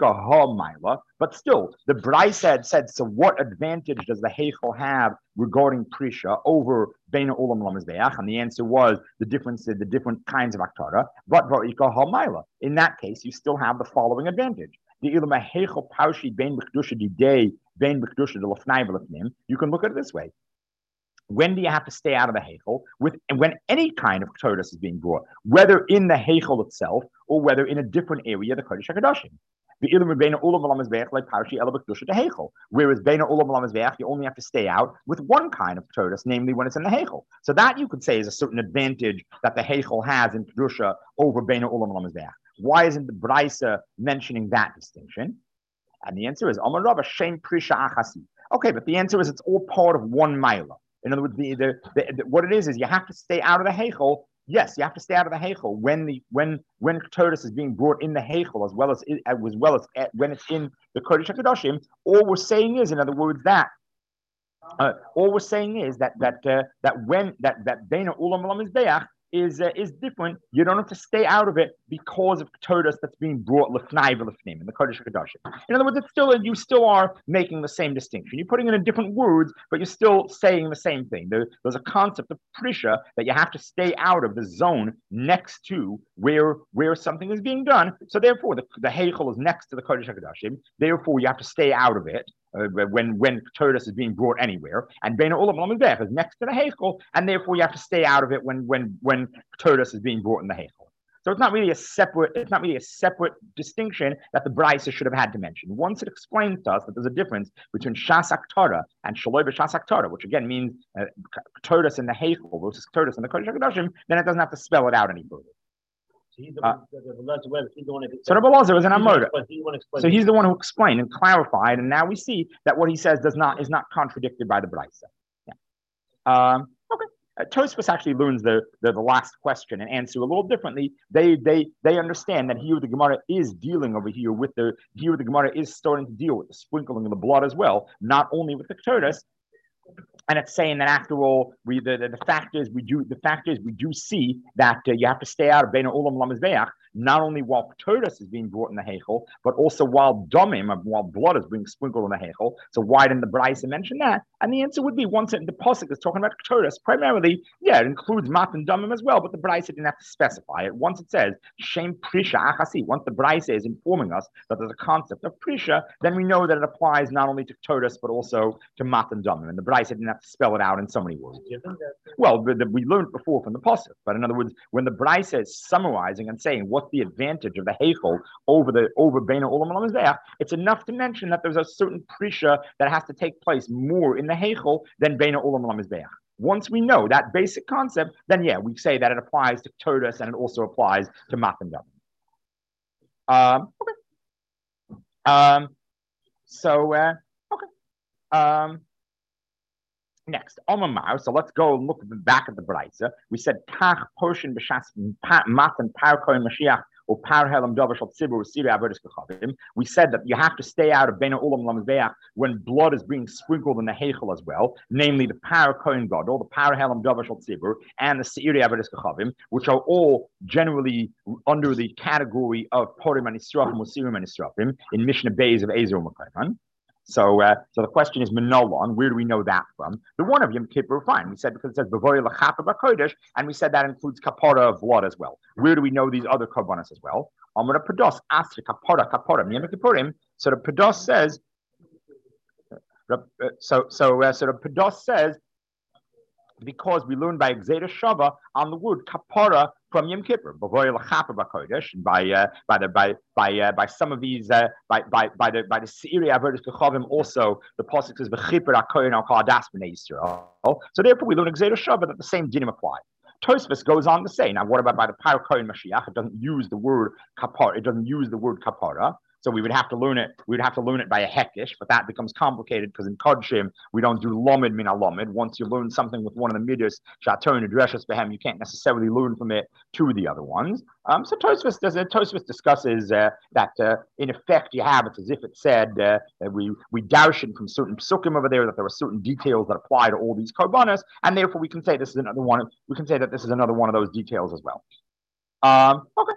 but still, the Braisa had said, so what advantage does the Heichel have regarding Prisha over Beina Ulam Lamizbeach? And the answer was the difference, the different kinds of Aktara. But in that case, you still have the following advantage. You can look at it this way. When do you have to stay out of the Heichel? With when any kind of Ktotus is being brought, whether in the Heichel itself or whether in a different area, the Kodesh HaKadoshim. The Ilum Beina Ulam Lamizbeach like Parshi Ela B'Kedusha to Heichel. Whereas Beina Ulam Lamizbeach, you only have to stay out with one kind of Ktotus, namely when it's in the Heichel. So that you could say is a certain advantage that the Heichel has in Kedusha over Beina Ulam Lamizbeach. Why isn't the Braisa mentioning that distinction? And the answer is Amar Rabba Shem Prisha Achasi. Okay, but the answer is it's all part of one Maila. In other words, the, the, the, the, what it is is you have to stay out of the Heichel. Yes, you have to stay out of the Heichel when the when when Ktotus is being brought in the Heichel as well as as well as when it's in the Kodesh HaKadoshim. All we're saying is, in other words, that uh, all we're saying is that that uh, that when that that Beina Ulam Lamizbeach, is uh, is different. You don't have to stay out of it because of Ketores that's being brought lefnai v'lefnim in the Kodesh HaKadoshim. In other words, it's still you still are making the same distinction. You're putting it in different words, but you're still saying the same thing. There, there's a concept of prisha that you have to stay out of the zone next to where where something is being done. So therefore, the, the heichel is next to the Kodesh HaKadoshim. Therefore, you have to stay out of it. Uh, when when Ketores is being brought anywhere, and Bein Olam Lamizbech is next to the Heichel, and therefore you have to stay out of it when when when Ketores is being brought in the Heichel. So it's not really a separate it's not really a separate distinction that the Brisa should have had to mention. Once it explains to us that there's a difference between Shas Torah and Shaloi b'Shas Torah, which again means uh, Ketores in the Heichel versus Ketores in the Kodesh HaKadoshim, then it doesn't have to spell it out any further. So he's the Uh, one, the, the, the, he's the one So Rabbi Elazar is an Amoda. He's the one explaining. So he's the one who explained and clarified, and now we see that what he says does not is not contradicted by the Brisa. Yeah. Um, okay. Uh, Tosfos actually learns the, the the last question and answer a little differently. They they they understand that here the Gemara is dealing over here with the here the Gemara is starting to deal with the sprinkling of the blood as well, not only with the Ketores. And it's saying that after all, we the, the, the fact is we do the fact is we do see that uh, you have to stay out of Bein Olam Lamizbeach, not only while Ketores is being brought in the Heichel, but also while Domim, while blood is being sprinkled in the Heichel. So why didn't the Brisa mention that? And the answer would be once it, the Pasuk is talking about Ketores, primarily, yeah, it includes Mat and Domim as well, but the Brisa didn't have to specify it. Once it says Shem Prisha Achasi, once the Brisa is informing us that there's a concept of Prisha, then we know that it applies not only to Ketores but also to Mat and Domim. And the Brisa didn't have to spell it out in so many words. Well, the, the, we learned before from the Pasuk, but in other words, when the Brisa is summarizing and saying what's the advantage of the Heichel over the over Bein Olam Lamizbeach, it's enough to mention that there's a certain Prisha that has to take place more in the Heichel than Bein Olam Lamizbeach. Once we know that basic concept, then yeah, we say that it applies to Ketores and it also applies to Mat and Domim. Um, okay. Um, so uh, okay. Um, Next, Omamar. So let's go and look back at the Brisa. We said Kach portion b'shas mat and par kohen Mashiach or par helam davar shel tzibur siri avodas kachavim. We said that you have to stay out of Bein Olam Lamizbeach when blood is being sprinkled in the Heichel as well, namely the par kohen god, or the par helam davar shel tzibur, and the siri avodas kachavim, which are all generally under the category of porim and israfim or sirim and israfim in Mishnah Beis of Ezer Makayman. So, uh, so the question is Menolon. Where do we know that from? The one of Yom Kippur, fine. We said because it says B'voy l'chapa b'kodesh, and we said that includes kapara of blood as well. Where do we know these other korbanos as well? Amar Pados asri kapara kapara Yom Kippurim. So the Pados says. Uh, so so uh, so the Pados says because we learned by Gzeda Shava on the word kapara from Yom Kippur, by uh, by the by by uh, by some of these uh, by by by the by the Seiri Avodas Kachavim also the pasuk says v'chiper hakohen al kadas b'nei Yisrael. So therefore we learn Gzeda Shava that the same dinim apply. Tosfos goes on to say, now what about by the Par Kohen Mashiach? It doesn't use the word kapara. It doesn't use the word kapara. So we would have to learn it. We would have to learn it by a hekish, but that becomes complicated because in Kodshim we don't do lomid min alomid. Once you learn something with one of the midas shaton and dreshus behem, you can't necessarily learn from it to the other ones. Um, so Tosfos does it. Tosfos discusses uh, that uh, in effect you have it's as if it said uh, that we we darshan from certain psukim over there that there are certain details that apply to all these korbanos, and therefore we can say this is another one. Of, we can say that this is another one of those details as well. Um, okay.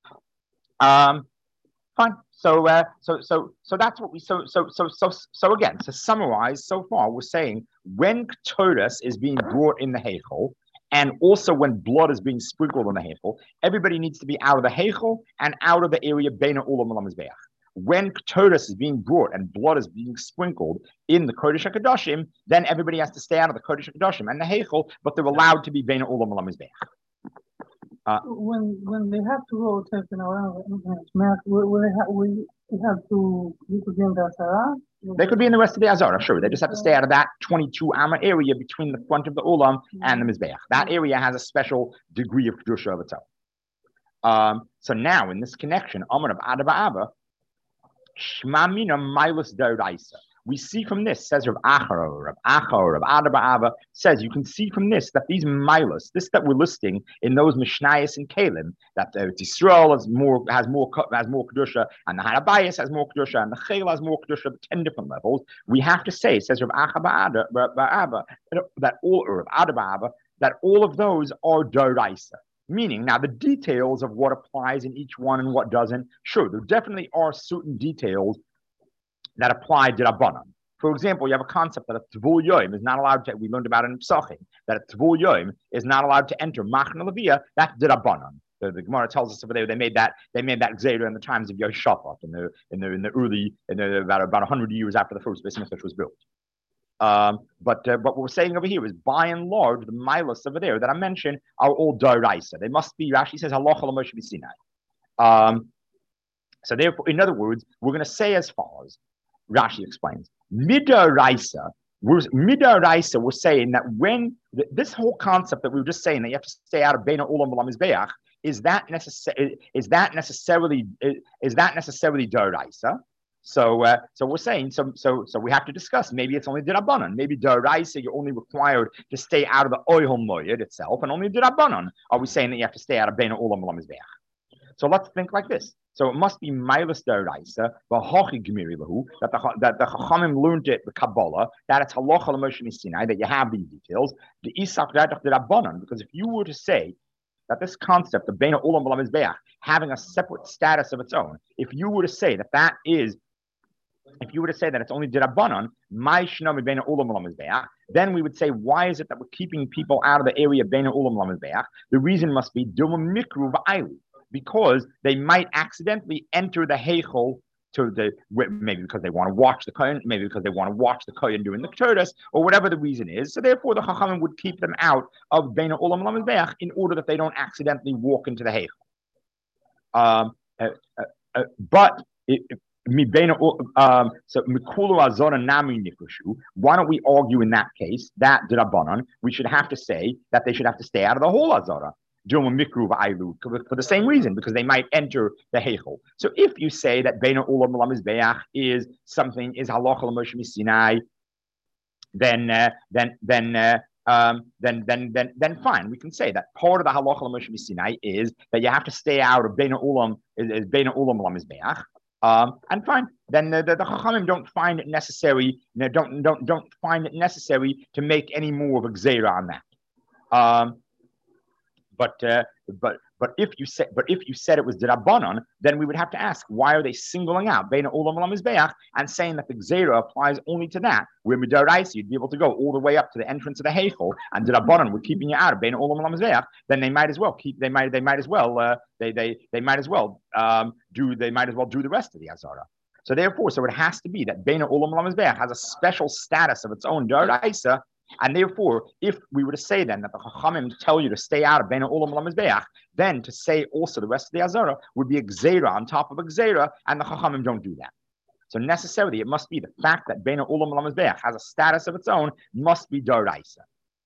Um, fine. So, uh, so, so, so that's what we. So, so, so, so, so again, to summarize, so far we're saying when Ketores is being brought in the Heichel, and also when blood is being sprinkled on the Heichel, everybody needs to be out of the Heichel and out of the area Bein Olam Lamizbeach. When Ketores is being brought and blood is being sprinkled in the Kodesh HaKadoshim, then everybody has to stay out of the Kodesh HaKadoshim and the Heichel, but they're allowed to be Bein Olam Lamizbeach. Uh, when when they have to go to an around math, will, will they have we have to be in the Asara? They could be in the rest of the Azara, sure. They just have to stay out of that twenty-two amma area between the front of the Olam and the Mizbeach. That area has a special degree of Kedusha of its own. Um, so now in this connection, Amar of Adaba Abba, Shma Mina Milus Doraisa. We see from this, says Rav Achar, Rav Achar, Rav Adaba Abba, says you can see from this that these milos, this that we're listing in those Mishnayos and Kalim, that uh, Yisrael has more has more has more kedusha, and the Harabayas has more kedusha, and the Chayla has more kedusha, ten different levels. We have to say, says Rav Achar Abba, that all Rav Adaba Abba, that all of those are Doraisa. Meaning, now the details of what applies in each one and what doesn't, sure, there definitely are certain details that apply to Rabbanan. For example, you have a concept that a Tvul Yoim is not allowed to, we learned about it in Psachim, that a Tvul Yoim is not allowed to enter Machna Leviyah, that's the Rabbanan. The, the Gemara tells us over there they made that they made that Gzeira in the times of Yehoshaphat in the in the in the early in the, about about a hundred years after the first Beis Hamikdash was built. Um, but uh, but what we're saying over here is by and large the milas over there that I mentioned are all Doraisa. They must be. Rashi says Halacha l'Moshe b'Sinai. Um, so therefore, in other words, we're going to say as follows. Rashi explains Midoraisa. We're Midoraisa. We're saying that when th- this whole concept that we were just saying that you have to stay out of Beina Ulam V'Lam Mizbeach. Is that necessary? Is that necessarily? Is, is that necessarily Doraisa? So, uh, so we're saying so. So, so we have to discuss. Maybe it's only Dirabanan. Maybe Doraisa you're only required to stay out of the Oihol Moyed itself, and only Dirabanan are we saying that you have to stay out of Beina Ulam V'Lam Mizbeach? So let's think like this. So it must be Milas Doraisa, V'Hochi Gemiri Lahu, that the that the Chachamim learned it the Kabbalah, that it's Halacha l'Moshe Sinai, that you have these details. The Isak Radach Dirabanan, because if you were to say that this concept of Beina Ulam V'Lam Mizbeach having a separate status of its own, if you were to say that that is, if you were to say that it's only Dirabanan, my Shnami Beina Ulam V'Lam Mizbeach, then we would say, why is it that we're keeping people out of the area of Beina Ulam V'Lam Mizbeach? The reason must be Duma Mikru V'Ailu, because they might accidentally enter the Heichel to the, maybe because they want to watch the Kohen, maybe because they want to watch the Kohen during the Keturis, or whatever the reason is. So therefore, the Chachamim would keep them out of Beina Ulam V'Lam Mizbeach in order that they don't accidentally walk into the Heichel. Um, uh, uh, uh, but it, um, so why don't we argue in that case that D'Rabbanan we should have to say that they should have to stay out of the whole Azara for the same reason, because they might enter the Heichel. So if you say that Beina Ulam V'Lam Mizbeach is something is Halacha l'Moshe Sinai, then uh, then then uh, um, then then then then fine, we can say that part of the Halacha l'Moshe Sinai is that you have to stay out of Beina Ulam is, is Beina Ulam V'Lam Mizbeach. Um, and fine, then the, the, the Chachamim don't find it necessary, you know, don't don't don't find it necessary to make any more of a Gzeira on that. Um, But uh, but but if you said but if you said it was D'Rabbanan, then we would have to ask, why are they singling out Beina Ulam V'Lam Mizbeach and saying that the Gzeira applies only to that? Where Midoraisa you'd be able to go all the way up to the entrance of the Heichel, and D'Rabbanan we're keeping you out of Beina Ulam V'Lam Mizbeach. Then they might as well keep they might they might as well uh, they they they might as well um, do they might as well do the rest of the Azara. So therefore, so it has to be that Beina Ulam V'Lam Mizbeach has a special status of its own D'Oraisa. And therefore, if we were to say then that the Chachamim tell you to stay out of Beina Ulam V'Lam Mizbeach, then to say also the rest of the Azara would be a Gzeira on top of a Gzeira, and the Chachamim don't do that. So necessarily, it must be the fact that Beina Ulam V'Lam Mizbeach has a status of its own must be D'Oraisa.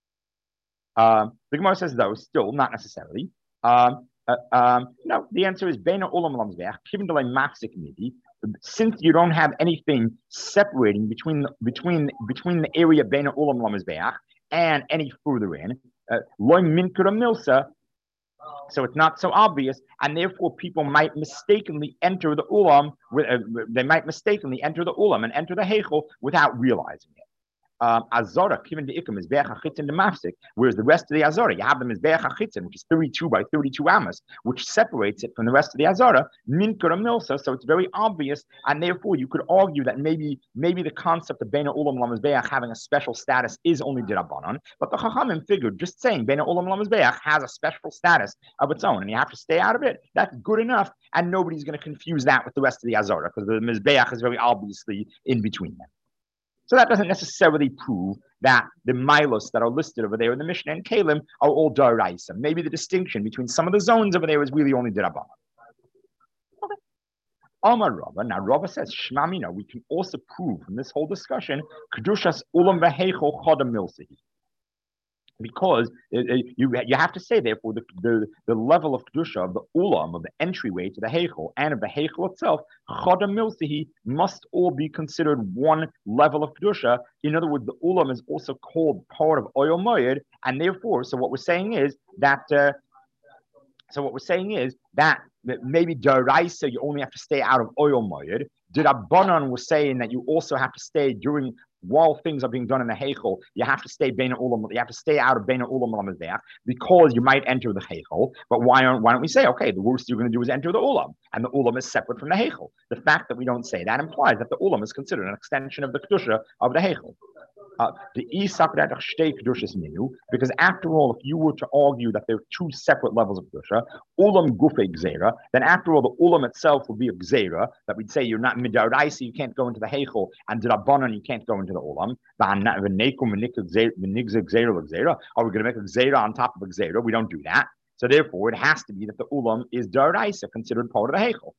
Um, the Gemara says, though, still not necessarily. Um, uh, um, no, the answer is Beina Ulam V'Lam Mizbeach, Kivin Delay Mafsik Midi. Since you don't have anything separating between between between the area Beina Ulam V'Lam Mizbeach and any further in, loy minkura milsa, so it's not so obvious, and therefore people might mistakenly enter the ulam. With, uh, they might mistakenly enter the ulam and enter the heichel without realizing it. Um, Azara, given the Ikam is Be'ach HaChitzin the Mafsik, whereas the rest of the Azara, you have them as Be'ach HaChitzin, which is thirty-two by thirty-two Amos, which separates it from the rest of the Azara, Min Kura Milsa, so it's very obvious, and therefore you could argue that maybe maybe the concept of Beina Ulam V'Lam Mizbeach having a special status is only D'Rabbanan, but the Chachamim figured just saying Beina Ulam V'Lam Mizbeach has a special status of its own, and you have to stay out of it. That's good enough, and nobody's going to confuse that with the rest of the Azara, because the Mizbeach is very obviously in between them. So that doesn't necessarily prove that the milos that are listed over there in the Mishnah and Kalim are all D'Oraisa. Maybe the distinction between some of the zones over there is really only D'Rabbanan. Okay. Amar Rava. Now Rava says, Shmamina, we can also prove from this whole discussion, Kedushas Ulam V'Heichel Chodam Milsehi. Because uh, you you have to say, therefore, the, the, the level of Kedusha, of the Ulam, of the entryway to the Heichel, and of the Heichel itself, Chodam Milsehi, must all be considered one level of Kedusha. In other words, the Ulam is also called part of Oyel Moed, and therefore, so what we're saying is that, uh, so what we're saying is that, that maybe D'Oraisa, you only have to stay out of Oyel Moed. D'Rabbanan was saying that you also have to stay during while things are being done in the Heichel, you have to stay Beina Ulam, you have to stay out of Beina Ulam Lamazbeach because you might enter the Heichel. But why aren't why don't we say, okay, the worst you're going to do is enter the Ulam, and the Ulam is separate from the Heichel? The fact that we don't say that implies that the Ulam is considered an extension of the Kedusha of the Heichel. Uh, the because after all, if you were to argue that there are two separate levels of Kedusha, Ulam Gufe Gzeira, then after all, the Ulam itself would be a Gzeira, that we'd say you're not Midaraisi, you can't go into the Heichel, and Dirabanan, you can't go into the Ulam. Are we going to make a Gzeira on top of a Gzeira? We don't do that. So therefore, it has to be that the Ulam is Daraisa, considered part of the Heichel.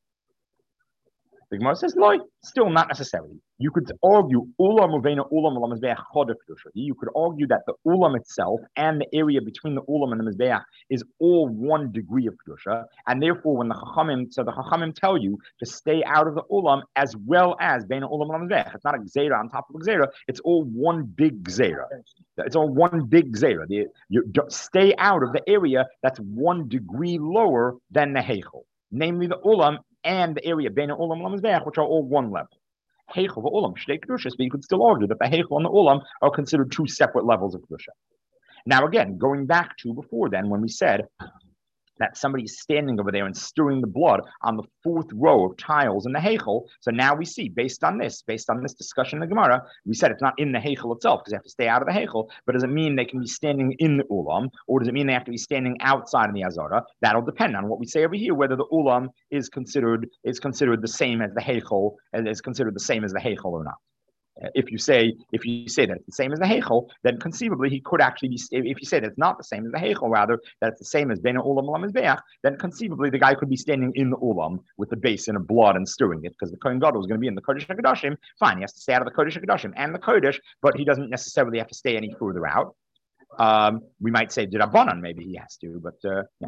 The Gemara says, "Loy, still not necessarily. You could argue ulam uvena ulam ulam kedusha. You could argue that the ulam itself and the area between the ulam and the mizbeach is all one degree of kedusha, and therefore, when the chachamim, so the chachamim tell you to stay out of the ulam as well as beina ulam ulam mizbeach. It's not a gzeira on top of a gzeira. It's all one big gzeira. It's all one big gzeira. The, you stay out of the area that's one degree lower than the heichel, namely the ulam and the area Beina Ulam Lamazbeach, which are all one level. Heichel Ulam Shtei Kedushas, but you could still argue that the Heichel and the Ulam are considered two separate levels of Kedusha. Now again, going back to before then, when we said that somebody's standing over there and stirring the blood on the fourth row of tiles in the Heichel. So now we see, based on this, based on this discussion in the Gemara, we said it's not in the Heichel itself because they have to stay out of the Heichel, but does it mean they can be standing in the Ulam, or does it mean they have to be standing outside in the Azara? That'll depend on what we say over here, whether the Ulam is considered is considered the same as the Heichel, and is considered the same as the Heichel or not. If you say if you say that it's the same as the Heichel, then conceivably he could actually be. If you say that it's not the same as the Heichel, rather that it's the same as Beina Ulam Ulam Mizbeach, then conceivably the guy could be standing in the Ulam with the basin of blood and stirring it, because the Kohen Gadol is going to be in the Kodesh HaKadoshim. Fine, he has to stay out of the Kodesh HaKadoshim and the Kodesh, but he doesn't necessarily have to stay any further out. Um, we might say D'Rabbanan, maybe he has to, but uh, yeah.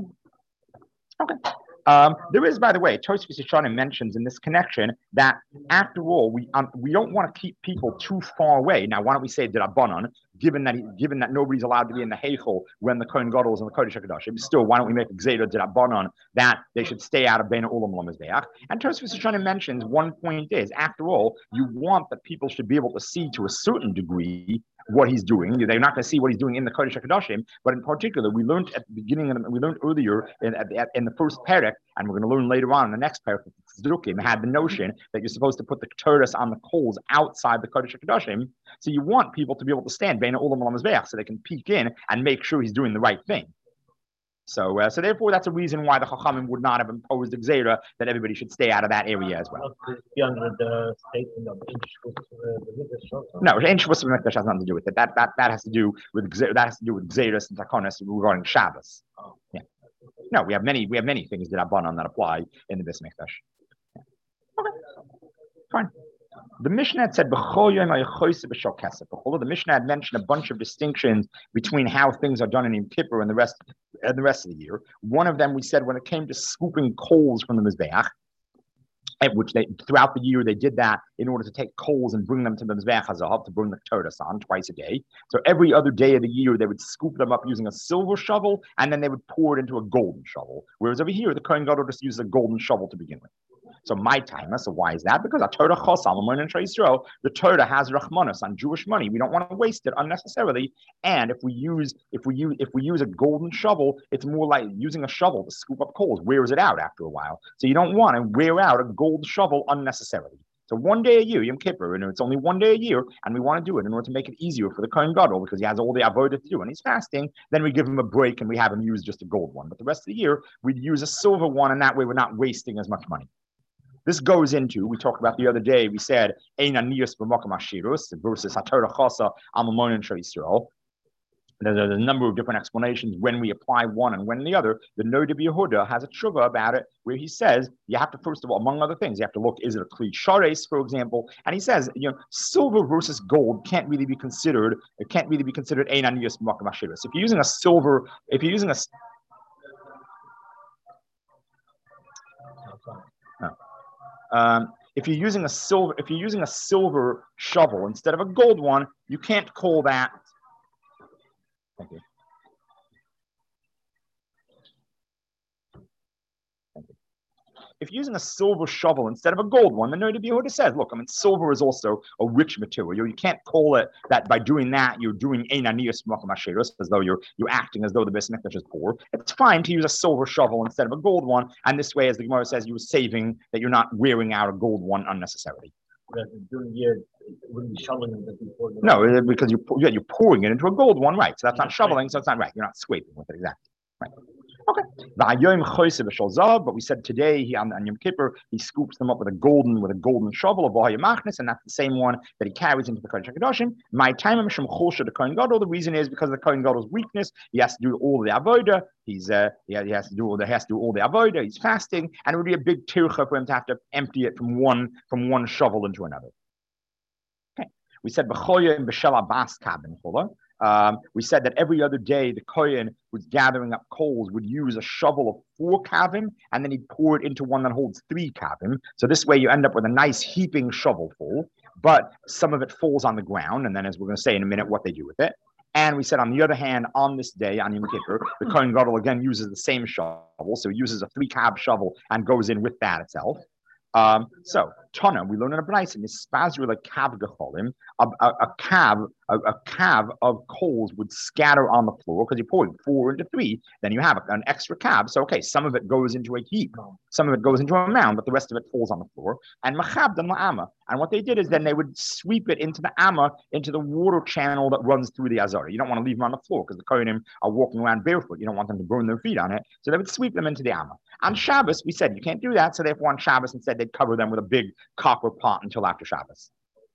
Okay. Um, there is, by the way, Tosfos Yeshanim mentions in this connection that after all, we um, we don't want to keep people too far away. Now, why don't we say D'Rabbanan, given that he, given that nobody's allowed to be in the Heichel when the Kohen Gadol is in the Kodesh HaKadoshim? Still, why don't we make a Gzeira D'Rabbanan that they should stay out of Beina Ulam Ulam Mizbeach? And Tosfos Yeshanim mentions one point is, after all, you want that people should be able to see to a certain degree what he's doing. They're not going to see what he's doing in the Kodesh HaKadoshim, but in particular, we learned at the beginning, of, we learned earlier in, at, at, in the first parak, and we're going to learn later on in the next parak, Tzdukim had the notion that you're supposed to put the Keturis on the coals outside the Kodesh HaKadoshim, so you want people to be able to stand Beina Ulam Ulam Mizbeach, so they can peek in and make sure he's doing the right thing. So, uh, so therefore, that's a reason why the Chachamim would not have imposed a Gzeira that everybody should stay out of that area as well. The statement of no, Ein Shavuos Mikdash has nothing to do with it. That that that has to do with that has to do with Gzeiras and Takonas regarding Shabbos. Oh. Yeah. No, we have many we have many things that Abanon that apply in the Bais Mikdash. Yeah. Okay. Fine. The Mishnah had said, the Mishnah had mentioned a bunch of distinctions between how things are done in Yom Kippur and the rest and the rest of the year. One of them, we said, when it came to scooping coals from the Mizbeach, at which they throughout the year they did that in order to take coals and bring them to the Mizbeach HaZahav to burn the Torahs on twice a day. So every other day of the year they would scoop them up using a silver shovel, and then they would pour it into a golden shovel. Whereas over here, the Kohen Gadol just uses a golden shovel to begin with. So my timer. So why is that? Because a Torah chosam and Israel, the Torah has rachmanos on Jewish money. We don't want to waste it unnecessarily. And if we use if we use if we use a golden shovel, it's more like using a shovel to scoop up coals. Wears it out after a while. So you don't want to wear out a gold shovel unnecessarily. So one day a year, Yom Kippur, and it's only one day a year, and we want to do it in order to make it easier for the Kohen Gadol because he has all the avodah to do, and he's fasting. Then we give him a break and we have him use just a gold one. But the rest of the year, we'd use a silver one, and that way we're not wasting as much money. This goes into, we talked about the other day, we said, Ein aniyus b'makom hashirus versus haTorah chasa al mamonin shel Yisrael. There's a number of different explanations when we apply one and when the other. The Noda B'Yehuda has a tshuva about it, where he says you have to, first of all, among other things, you have to look, is it a kli shares, for example? And he says, you know, silver versus gold can't really be considered, it can't really be considered ein aniyus b'makom hashirus. If you're using a silver, if you're using a no. Um, if you're using a silver, if you're using a silver shovel instead of a gold one, you can't call that. Thank you. Thank you. If you're using a silver shovel instead of a gold one, the Noda B'Yehuda says, look, I mean, silver is also a rich material. You can't call it that by doing that, you're doing Einaniyas Malcham Asherus, as though you're you're acting as though the Beis Mikdash is poor. It's fine to use a silver shovel instead of a gold one. And this way, as the Gemara says, you were saving that you're not wearing out a gold one unnecessarily. During the year, it wouldn't be shoveling it before. No, because you, yeah, you're pouring it into a gold one, right? So that's not shoveling, so it's not right. You're not scraping with it, exactly. Right. Okay. But we said today he on, on Yom Kippur he scoops them up with a golden with a golden shovel of Vahayamachnis, and that's the same one that he carries into the Kodesh HaKadoshim. My time the Kohen Gadol. The reason is because of the Kohen Gadol's weakness. He has to do all the avodah. He's uh, he has to do all the has to do all the avodah. He's fasting, and it would be a big tircha for him to have to empty it from one from one shovel into another. Okay. We said b'choya and b'shel abas kabin chola. Um, we said that every other day the Kohen who's gathering up coals would use a shovel of four kavim, and then he'd pour it into one that holds three kavim. So this way you end up with a nice heaping shovel full, but some of it falls on the ground, and then as we're going to say in a minute what they do with it. And we said on the other hand, on this day, on Yom Kippur, the Kohen Gadol again uses the same shovel, so he uses a three kav shovel and goes in with that itself. Um, so, Tana, we learn in a Braisa, Mispazru like kav gecholim, a a kav, a, a kav of coals would scatter on the floor because you're pouring four into three. Then you have an extra kav. So, okay, some of it goes into a heap, some of it goes into a mound, but the rest of it falls on the floor. And machabdan la'ama. And what they did is then they would sweep it into the amma, into the water channel that runs through the azara. You don't want to leave them on the floor because the kohanim are walking around barefoot. You don't want them to burn their feet on it. So they would sweep them into the amma. On Shabbos, we said you can't do that. So therefore on Shabbos, instead they'd cover them with a big copper pot until after Shabbos.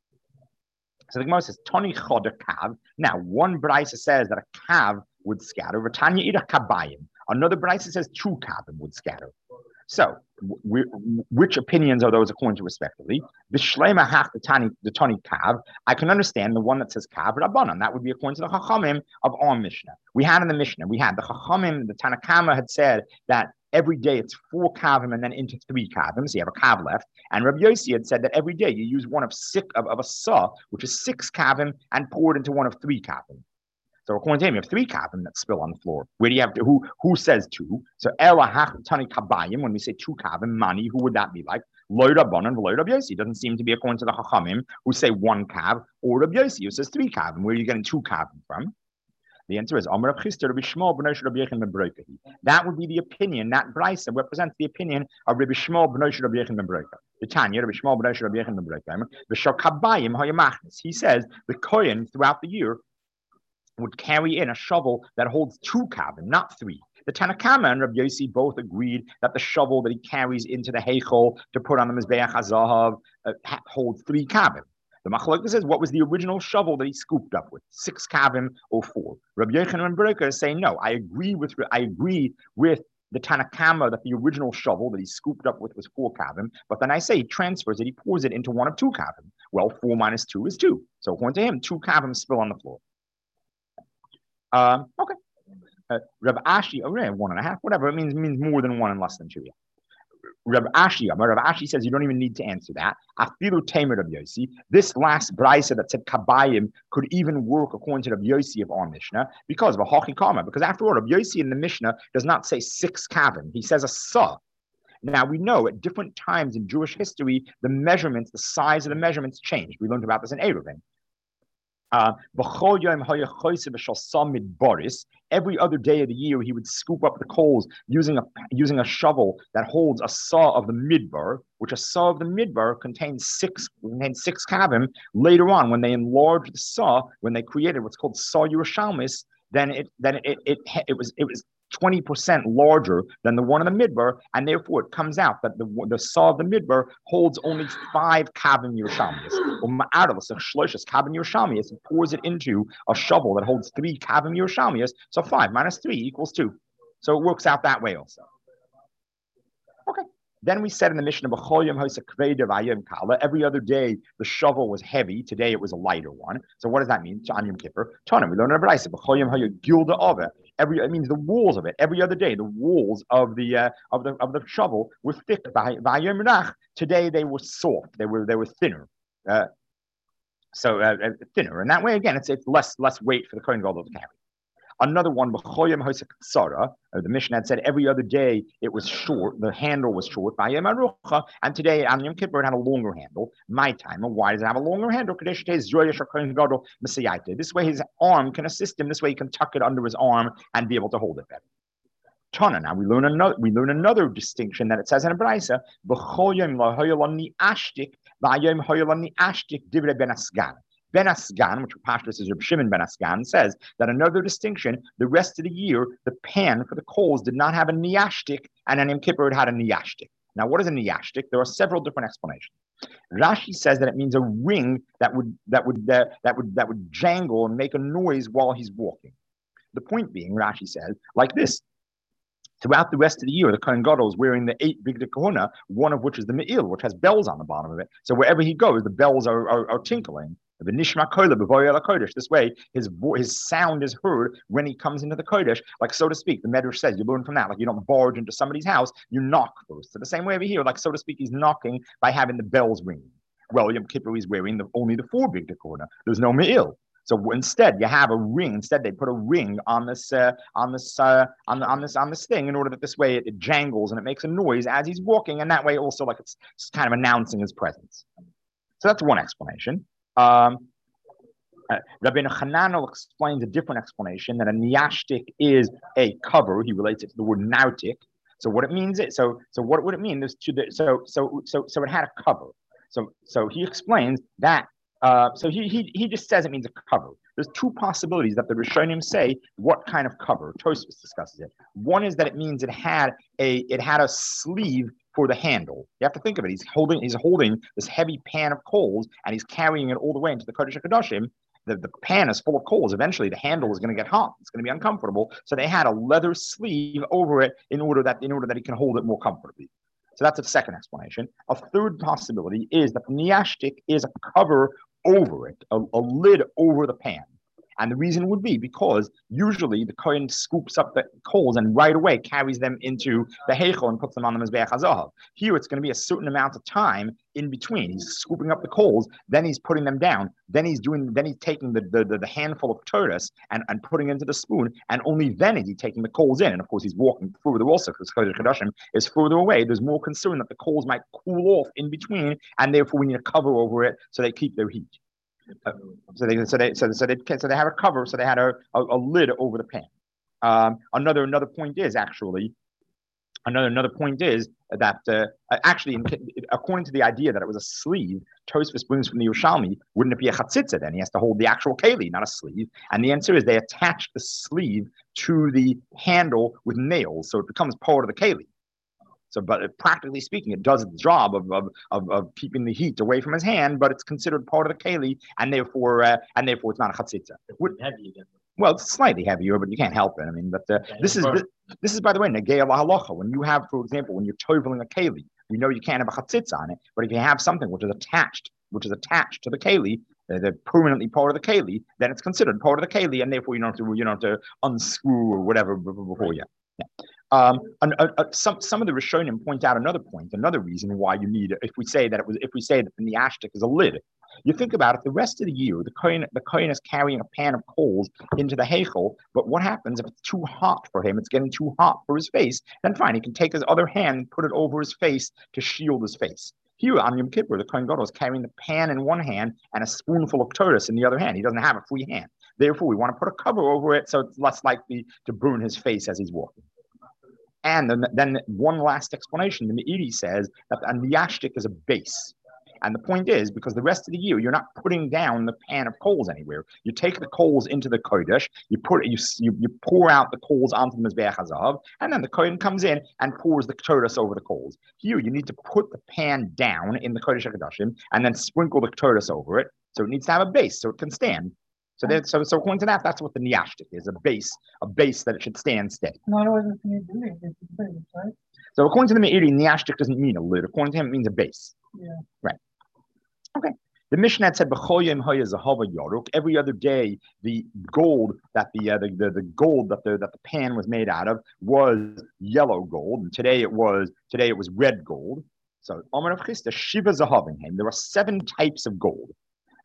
So the Gemara says, Toni choder kav. Now, one Braisa says that a kav would scatter. V'tanya ida kabayim. Another Braisa says two kavim would scatter. So, we, which opinions are those according to respectively? The shlema hach the tani the tani kav. I can understand the one that says kav rabbanan. That would be according to the chachamim of our Mishnah. We had in the Mishnah, we had the chachamim, the Tanakama had said that every day it's four kavim and then into three kavim, so you have a kav left. And Rabbi Yossi had said that every day you use one of six of, of a saw, which is six kavim, and pour it into one of three kavim. So according to him, you have three kavim that spill on the floor. Where do you have to, who who says two? So ela hach tani kabayim, when we say two kavim, mani, who would that be like? Lo Rabbanan v'lo Rabbi Yossi. Doesn't seem to be according to the chachamim who say one kav, or Rabbi Yossi who says three kavim. Where are you getting two kavim from? The answer is Amar Rav Chisda Rabbi Shmuel b'nei Rabbi Yechon ben Brokahi. That would be the opinion. That Braisa represents the opinion of Rabbi Shmuel b'nei Rabbi Yechon ben Brokahi. The Tanya Rabbi Shmuel b'nei Rabbi Yechon ben Brokahi. V'shal kabayim hayamachnis. He says the kohen throughout the year would carry in a shovel that holds two kavim, not three. The Tanakama and Rabbi Yossi both agreed that the shovel that he carries into the heichal to put on the Mizbeach HaZahav uh, holds three kavim. The Machlokes says, what was the original shovel that he scooped up with? Six kavim or four? Rabbi Yochanan and Beroka is saying, no, I agree with I agree with the Tanakama that the original shovel that he scooped up with was four kavim, but then I say he transfers it, he pours it into one of two kavim. Well, four minus two is two. So according to him, two kavim spill on the floor. Um, okay. Uh, Rabbi Ashi, oh, yeah, one and a half, whatever. It means means more than one and less than two. Yeah. Rabbi Ashi, Rabbi Ashi says you don't even need to answer that. Afilu Tamer Rabbi Yossi. This last brisa that said kabayim could even work according to Rabbi Yossi of our Mishnah because of a hochi kama. Because after all, Rabbi Yossi in the Mishnah does not say six kavim. He says a sa. Now we know at different times in Jewish history the measurements, the size of the measurements changed. We learned about this in Eruvin. Uh, every other day of the year, he would scoop up the coals using a using a shovel that holds a saw of the midbar, which a saw of the midbar contains six contains six kavim. Later on, when they enlarged the saw, when they created what's called saw Yerushalmis, then it then it it it, it was it was twenty percent larger than the one in the midbar, and therefore it comes out that the the saw of the midbar holds only five kavim Yerushalmis. Or ma'adalas, shloishes kavim Yerushalmis, and pours it into a shovel that holds three kavim Yerushalmis. So five minus three equals two. So it works out that way also. Okay. Then we said in the Mishnah, every other day the shovel was heavy. Today it was a lighter one. So what does that mean? On Yom Kippur, Tana, we learn in Braisa. Every it means the walls of it. Every other day, the walls of the uh, of the of the shovel were thick. Today they were soft. They were they were thinner. Uh, so uh, thinner, and that way again, it's it's less less weight for the Kohen Gadol to carry. Another one, b'choyim hosek tzara. The Mishnah had said every other day it was short, the handle was short. And today on Yom Kippur it had a longer handle. My time. And why does it have a longer handle? This way his arm can assist him. This way he can tuck it under his arm and be able to hold it better. Tana. Now we learn another we learn another distinction that it says in a brayso. Ben Asgan, which Pashtus is Reb Shimon Ben Asgan, says that another distinction, the rest of the year, the pan for the coals did not have a niyashtik, and on Yom Kippur it had a niyashtik. Now, what is a niyashtik? There are several different explanations. Rashi says that it means a ring that would that would uh, that would that would jangle and make a noise while he's walking. The point being, Rashi says, like this. Throughout the rest of the year, the Kohen Gadol is wearing the eight big kahuna, one of which is the me'il, which has bells on the bottom of it. So wherever he goes, the bells are, are, are tinkling. This way, his his sound is heard when he comes into the Kodesh, like so to speak. The Medrash says, you learn from that, like you don't barge into somebody's house, you knock first. So the same way over here, like so to speak, he's knocking by having the bells ringing. Well, Yom Kippur, he's wearing the, only the four big kahuna. There's no me'il. So instead, you have a ring. Instead, they put a ring on this, uh, on this, uh, on the, on this, on this thing, in order that this way it, it jangles and it makes a noise as he's walking, and that way also like it's, it's kind of announcing his presence. So that's one explanation. Um, uh, Rabbeinu Hananel explains a different explanation that a niyashtik is a cover. He relates it to the word nautik. So what it means is so so what would it mean? There's two. So so so so it had a cover. So so he explains that. Uh, so he, he he just says it means a cover. There's two possibilities that the Rishonim say what kind of cover. Tosfos discusses it. One is that it means it had a it had a sleeve for the handle. You have to think of it. He's holding he's holding this heavy pan of coals and he's carrying it all the way into the Kodesh HaKadoshim. The, the pan is full of coals. Eventually, the handle is going to get hot. It's going to be uncomfortable. So they had a leather sleeve over it in order that in order that he can hold it more comfortably. So that's a second explanation. A third possibility is that the niyashtik is a cover over it, a, a lid over the pan. And the reason would be because usually the Kohen scoops up the coals and right away carries them into the heichal and puts them on the Mizbeach HaZahav. Here it's going to be a certain amount of time in between. He's scooping up the coals, then he's putting them down, then he's doing, then he's taking the the, the, the handful of torus and, and putting it into the spoon, and only then is he taking the coals in. And of course he's walking further also because Kodesh HaKadoshim is further away. There's more concern that the coals might cool off in between, and therefore we need a cover over it so they keep their heat. Uh, so they so they so, so they so they have a cover, so they had a, a, a lid over the pan. Um, another another point is actually another another point is that uh, actually in, according to the idea that it was a sleeve, Tosfos brings from the Yerushalmi, wouldn't it be a chatzitza then? He has to hold the actual keli, not a sleeve. And the answer is they attached the sleeve to the handle with nails, so it becomes part of the keli. So, but practically speaking, it does its job of, of of of keeping the heat away from his hand, but it's considered part of the keli, and therefore, uh, and therefore, it's not a chatzitza. Well, it's slightly heavier, but you can't help it. I mean, but uh, this is this, this is by the way negei lahalacha. When you have, for example, when you're toveling a keli, we know you can't have a chatzitza on it, but if you have something which is attached, which is attached to the keli, uh, they're permanently part of the keli, then it's considered part of the keli, and therefore you don't have to you don't have to unscrew or whatever before you. Yeah. Um, and, uh, uh, some some of the Rishonim point out another point, another reason why you need, if we say that it was, if we say that the niyashtik is a lid, you think about it, the rest of the year, the kohen, the kohen is carrying a pan of coals into the heichel, but what happens if it's too hot for him, it's getting too hot for his face, then fine, he can take his other hand and put it over his face to shield his face. Here on Yom Kippur, the Kohen Gadol is carrying the pan in one hand and a spoonful of torus in the other hand. He doesn't have a free hand. Therefore, we want to put a cover over it so it's less likely to burn his face as he's walking. And then, then one last explanation, the Meiri says that the niyashtik is a base. And the point is, because the rest of the year, you're not putting down the pan of coals anywhere. You take the coals into the Kodesh, you put you you, you pour out the coals onto the Mizbeach HaZahav, and then the Kohen comes in and pours the torus over the coals. Here, you need to put the pan down in the Kodesh HaKadoshim and then sprinkle the torus over it. So it needs to have a base so it can stand. So, so, so according to that, that's what the niyashtik is, a base, a base that it should stand steady. No, it wasn't Meiri, it's a base, right? So according to the Meiri, niyashtik doesn't mean a lid. According to him, it means a base. Yeah. Right. Okay. The Mishnah had said, every other day, the gold that the, uh, the, the the gold that the that the pan was made out of was yellow gold, and today it was today it was red gold. So there are seven types of gold.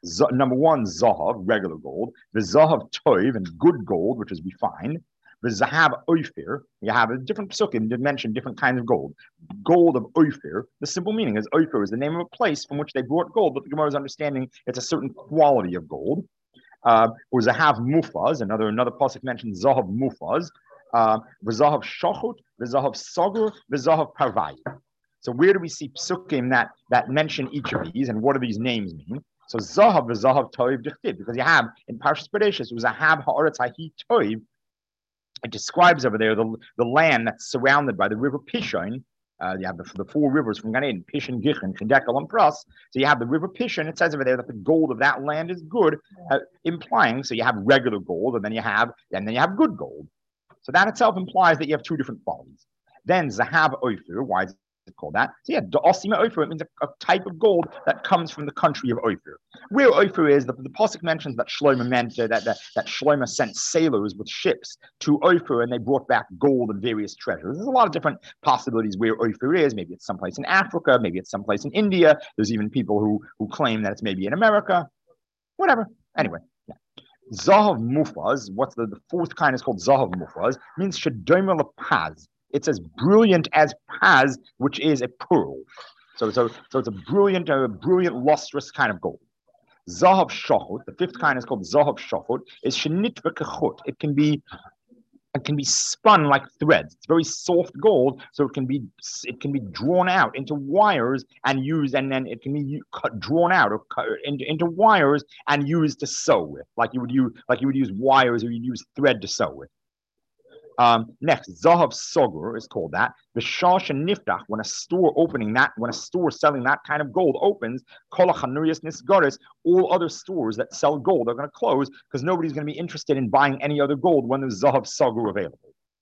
Z- number one, Zahav, regular gold. The Zahav Toiv, and good gold, which is refined. The Zahav Ophir, you have a different psukim that mention different kinds of gold. Gold of Ophir, the simple meaning is Ophir is the name of a place from which they brought gold, but the Gemara is understanding it's a certain quality of gold. Uh, or Zahav Mufaz, another another pasuk mentions Zahav Mufaz. Uh, V'Zahav Shachut, V'Zahav Sagur, V'Zahav Parvai. So where do we see psukim that that mention each of these, and what do these names mean? So Zahav V'Zahav Toiv Dichtib, because you have in Parshas Bereshis, it was Zahav Haaretz Hahi Toiv. It describes over there the, the land that's surrounded by the river Pishon. Uh, you have the, the four rivers from Gan Eden, Pishon, Gichin, Chedekel, and Pras. So you have the river Pishon. It says over there that the gold of that land is good, uh, implying so you have regular gold, and then you have and then you have good gold. So that itself implies that you have two different qualities. Then Zahav Ophir, why is it called that? So yeah, Da'asima Ophir, it means a, a type of gold that comes from the country of Ophir. Where Ophir is, the, the pasuk mentions that Shlomo meant uh, that, that that Shlomo sent sailors with ships to Ophir, and they brought back gold and various treasures. There's a lot of different possibilities where Ophir is. Maybe it's someplace in Africa, maybe it's someplace in India. There's even people who who claim that it's maybe in America. Whatever. Anyway. Yeah. Zahav Mufaz, what's the, the fourth kind is called Zahav Mufaz, means Shadomer Paz. It's as brilliant as Paz, which is a pearl. So, so, so it's a brilliant, a brilliant, lustrous kind of gold. Zahav Shachut, the fifth kind is called Zahav Shachut, is Shenit V'Kechut. It can be it can be spun like threads. It's very soft gold, so it can be it can be drawn out into wires and used, and then it can be cut, drawn out or cut into, into wires and used to sew with, like you would use like you would use wires or you'd use thread to sew with. Um, next, Zahav Sogur is called that. The Shash and Niftach, when a store opening that, when a store selling that kind of gold opens, Kol HaChanuriyas Nisgaris, all other stores that sell gold are going to close because nobody's going to be interested in buying any other gold when there's Zahav Sogur available.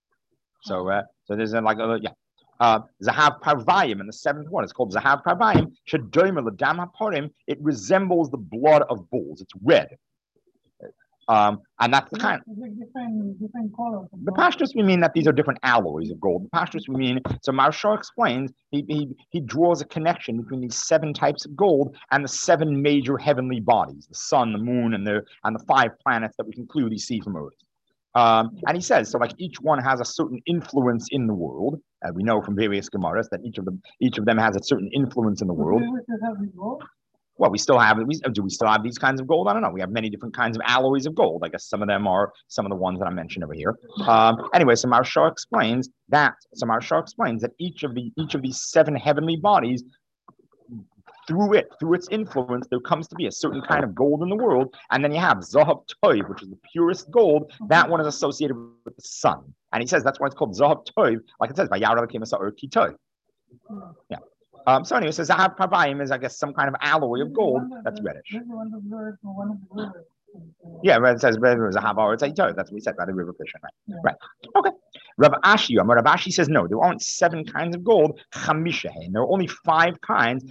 So, uh, so there's a, like a, yeah. Uh, Zahav Parvayim, and the seventh one is called Zahav Parvayim. Shadomer L'Dam HaParim, it resembles the blood of bulls. It's red. Um, and that's the kind. Different, different colors. The pashtus, we mean that these are different alloys of gold. The pashtus, we mean, so Maharsha explains, he, he, he draws a connection between these seven types of gold and the seven major heavenly bodies, the sun, the moon, and the and the five planets that we can clearly see from Earth. Um, and he says, so like each one has a certain influence in the world. Uh, we know from various Gemaras that each of them each of them has a certain influence in the world. Well, we still have, we, do we still have these kinds of gold? I don't know. We have many different kinds of alloys of gold. I guess some of them are some of the ones that I mentioned over here. Um, anyway, so Maharsha explains that, so Maharsha explains that each of the, each of these seven heavenly bodies, through it, through its influence, there comes to be a certain kind of gold in the world. And then you have Zahav Toiv, which is the purest gold. That one is associated with the sun. And he says that's why it's called Zahav Toiv, like it says, by Yara Kemasa or Ki Toiv. Yeah. Um, so anyway, so Zahav Parvayim is, I guess, some kind of alloy of gold that's reddish. Yeah, it says Zahav or it's That's what we said by the river Pishon, right? Yeah. Right. Okay. Rav Ashi, Rav Ashi says no, there aren't seven kinds of gold. Chamishahen. There are only five kinds.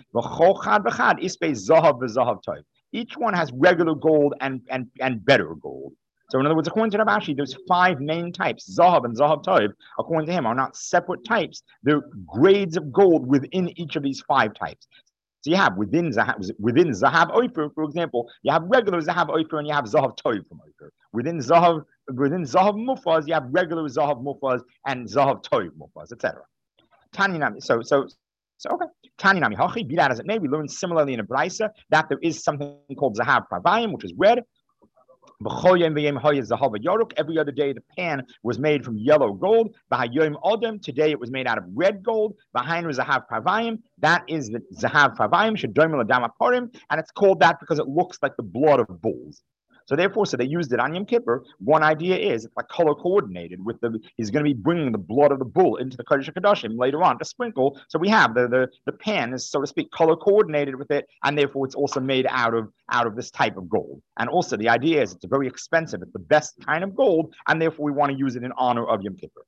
Each one has regular gold and and and better gold. So in other words, according to Rav Ashi, there's five main types. Zahav and Zahav Toiv, according to him, are not separate types. They're grades of gold within each of these five types. So you have within Zahav, within Zahav Ophir, for example, you have regular Zahav Ophir and you have Zahav Toiv from Ophir. Within Zahav, within Zahav Mufaz, you have regular Zahav Mufaz and Zahav Toiv Mufaz, et cetera. Taninami. So so so okay. Taninami Hachi. Be that as it may, we learn similarly in a brisa that there is something called Zahav Parvayim, which is red. Every other day, the pan was made from yellow gold. Today, it was made out of red gold. Behind was Zahav Parvayim. That is the Zahav Parvayim, and it's called that because it looks like the blood of bulls. So therefore, so they used it on Yom Kippur. One idea is it's like color coordinated with the. He's going to be bringing the blood of the bull into the Kodesh HaKadoshim later on to sprinkle. So we have the the the pan is, so to speak, color coordinated with it, and therefore it's also made out of out of this type of gold. And also the idea is it's very expensive. It's the best kind of gold, and therefore we want to use it in honor of Yom Kippur.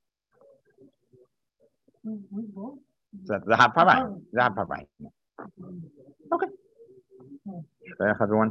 So that's the Zahav Parvayim. Zahav Parvayim. Okay. Everyone.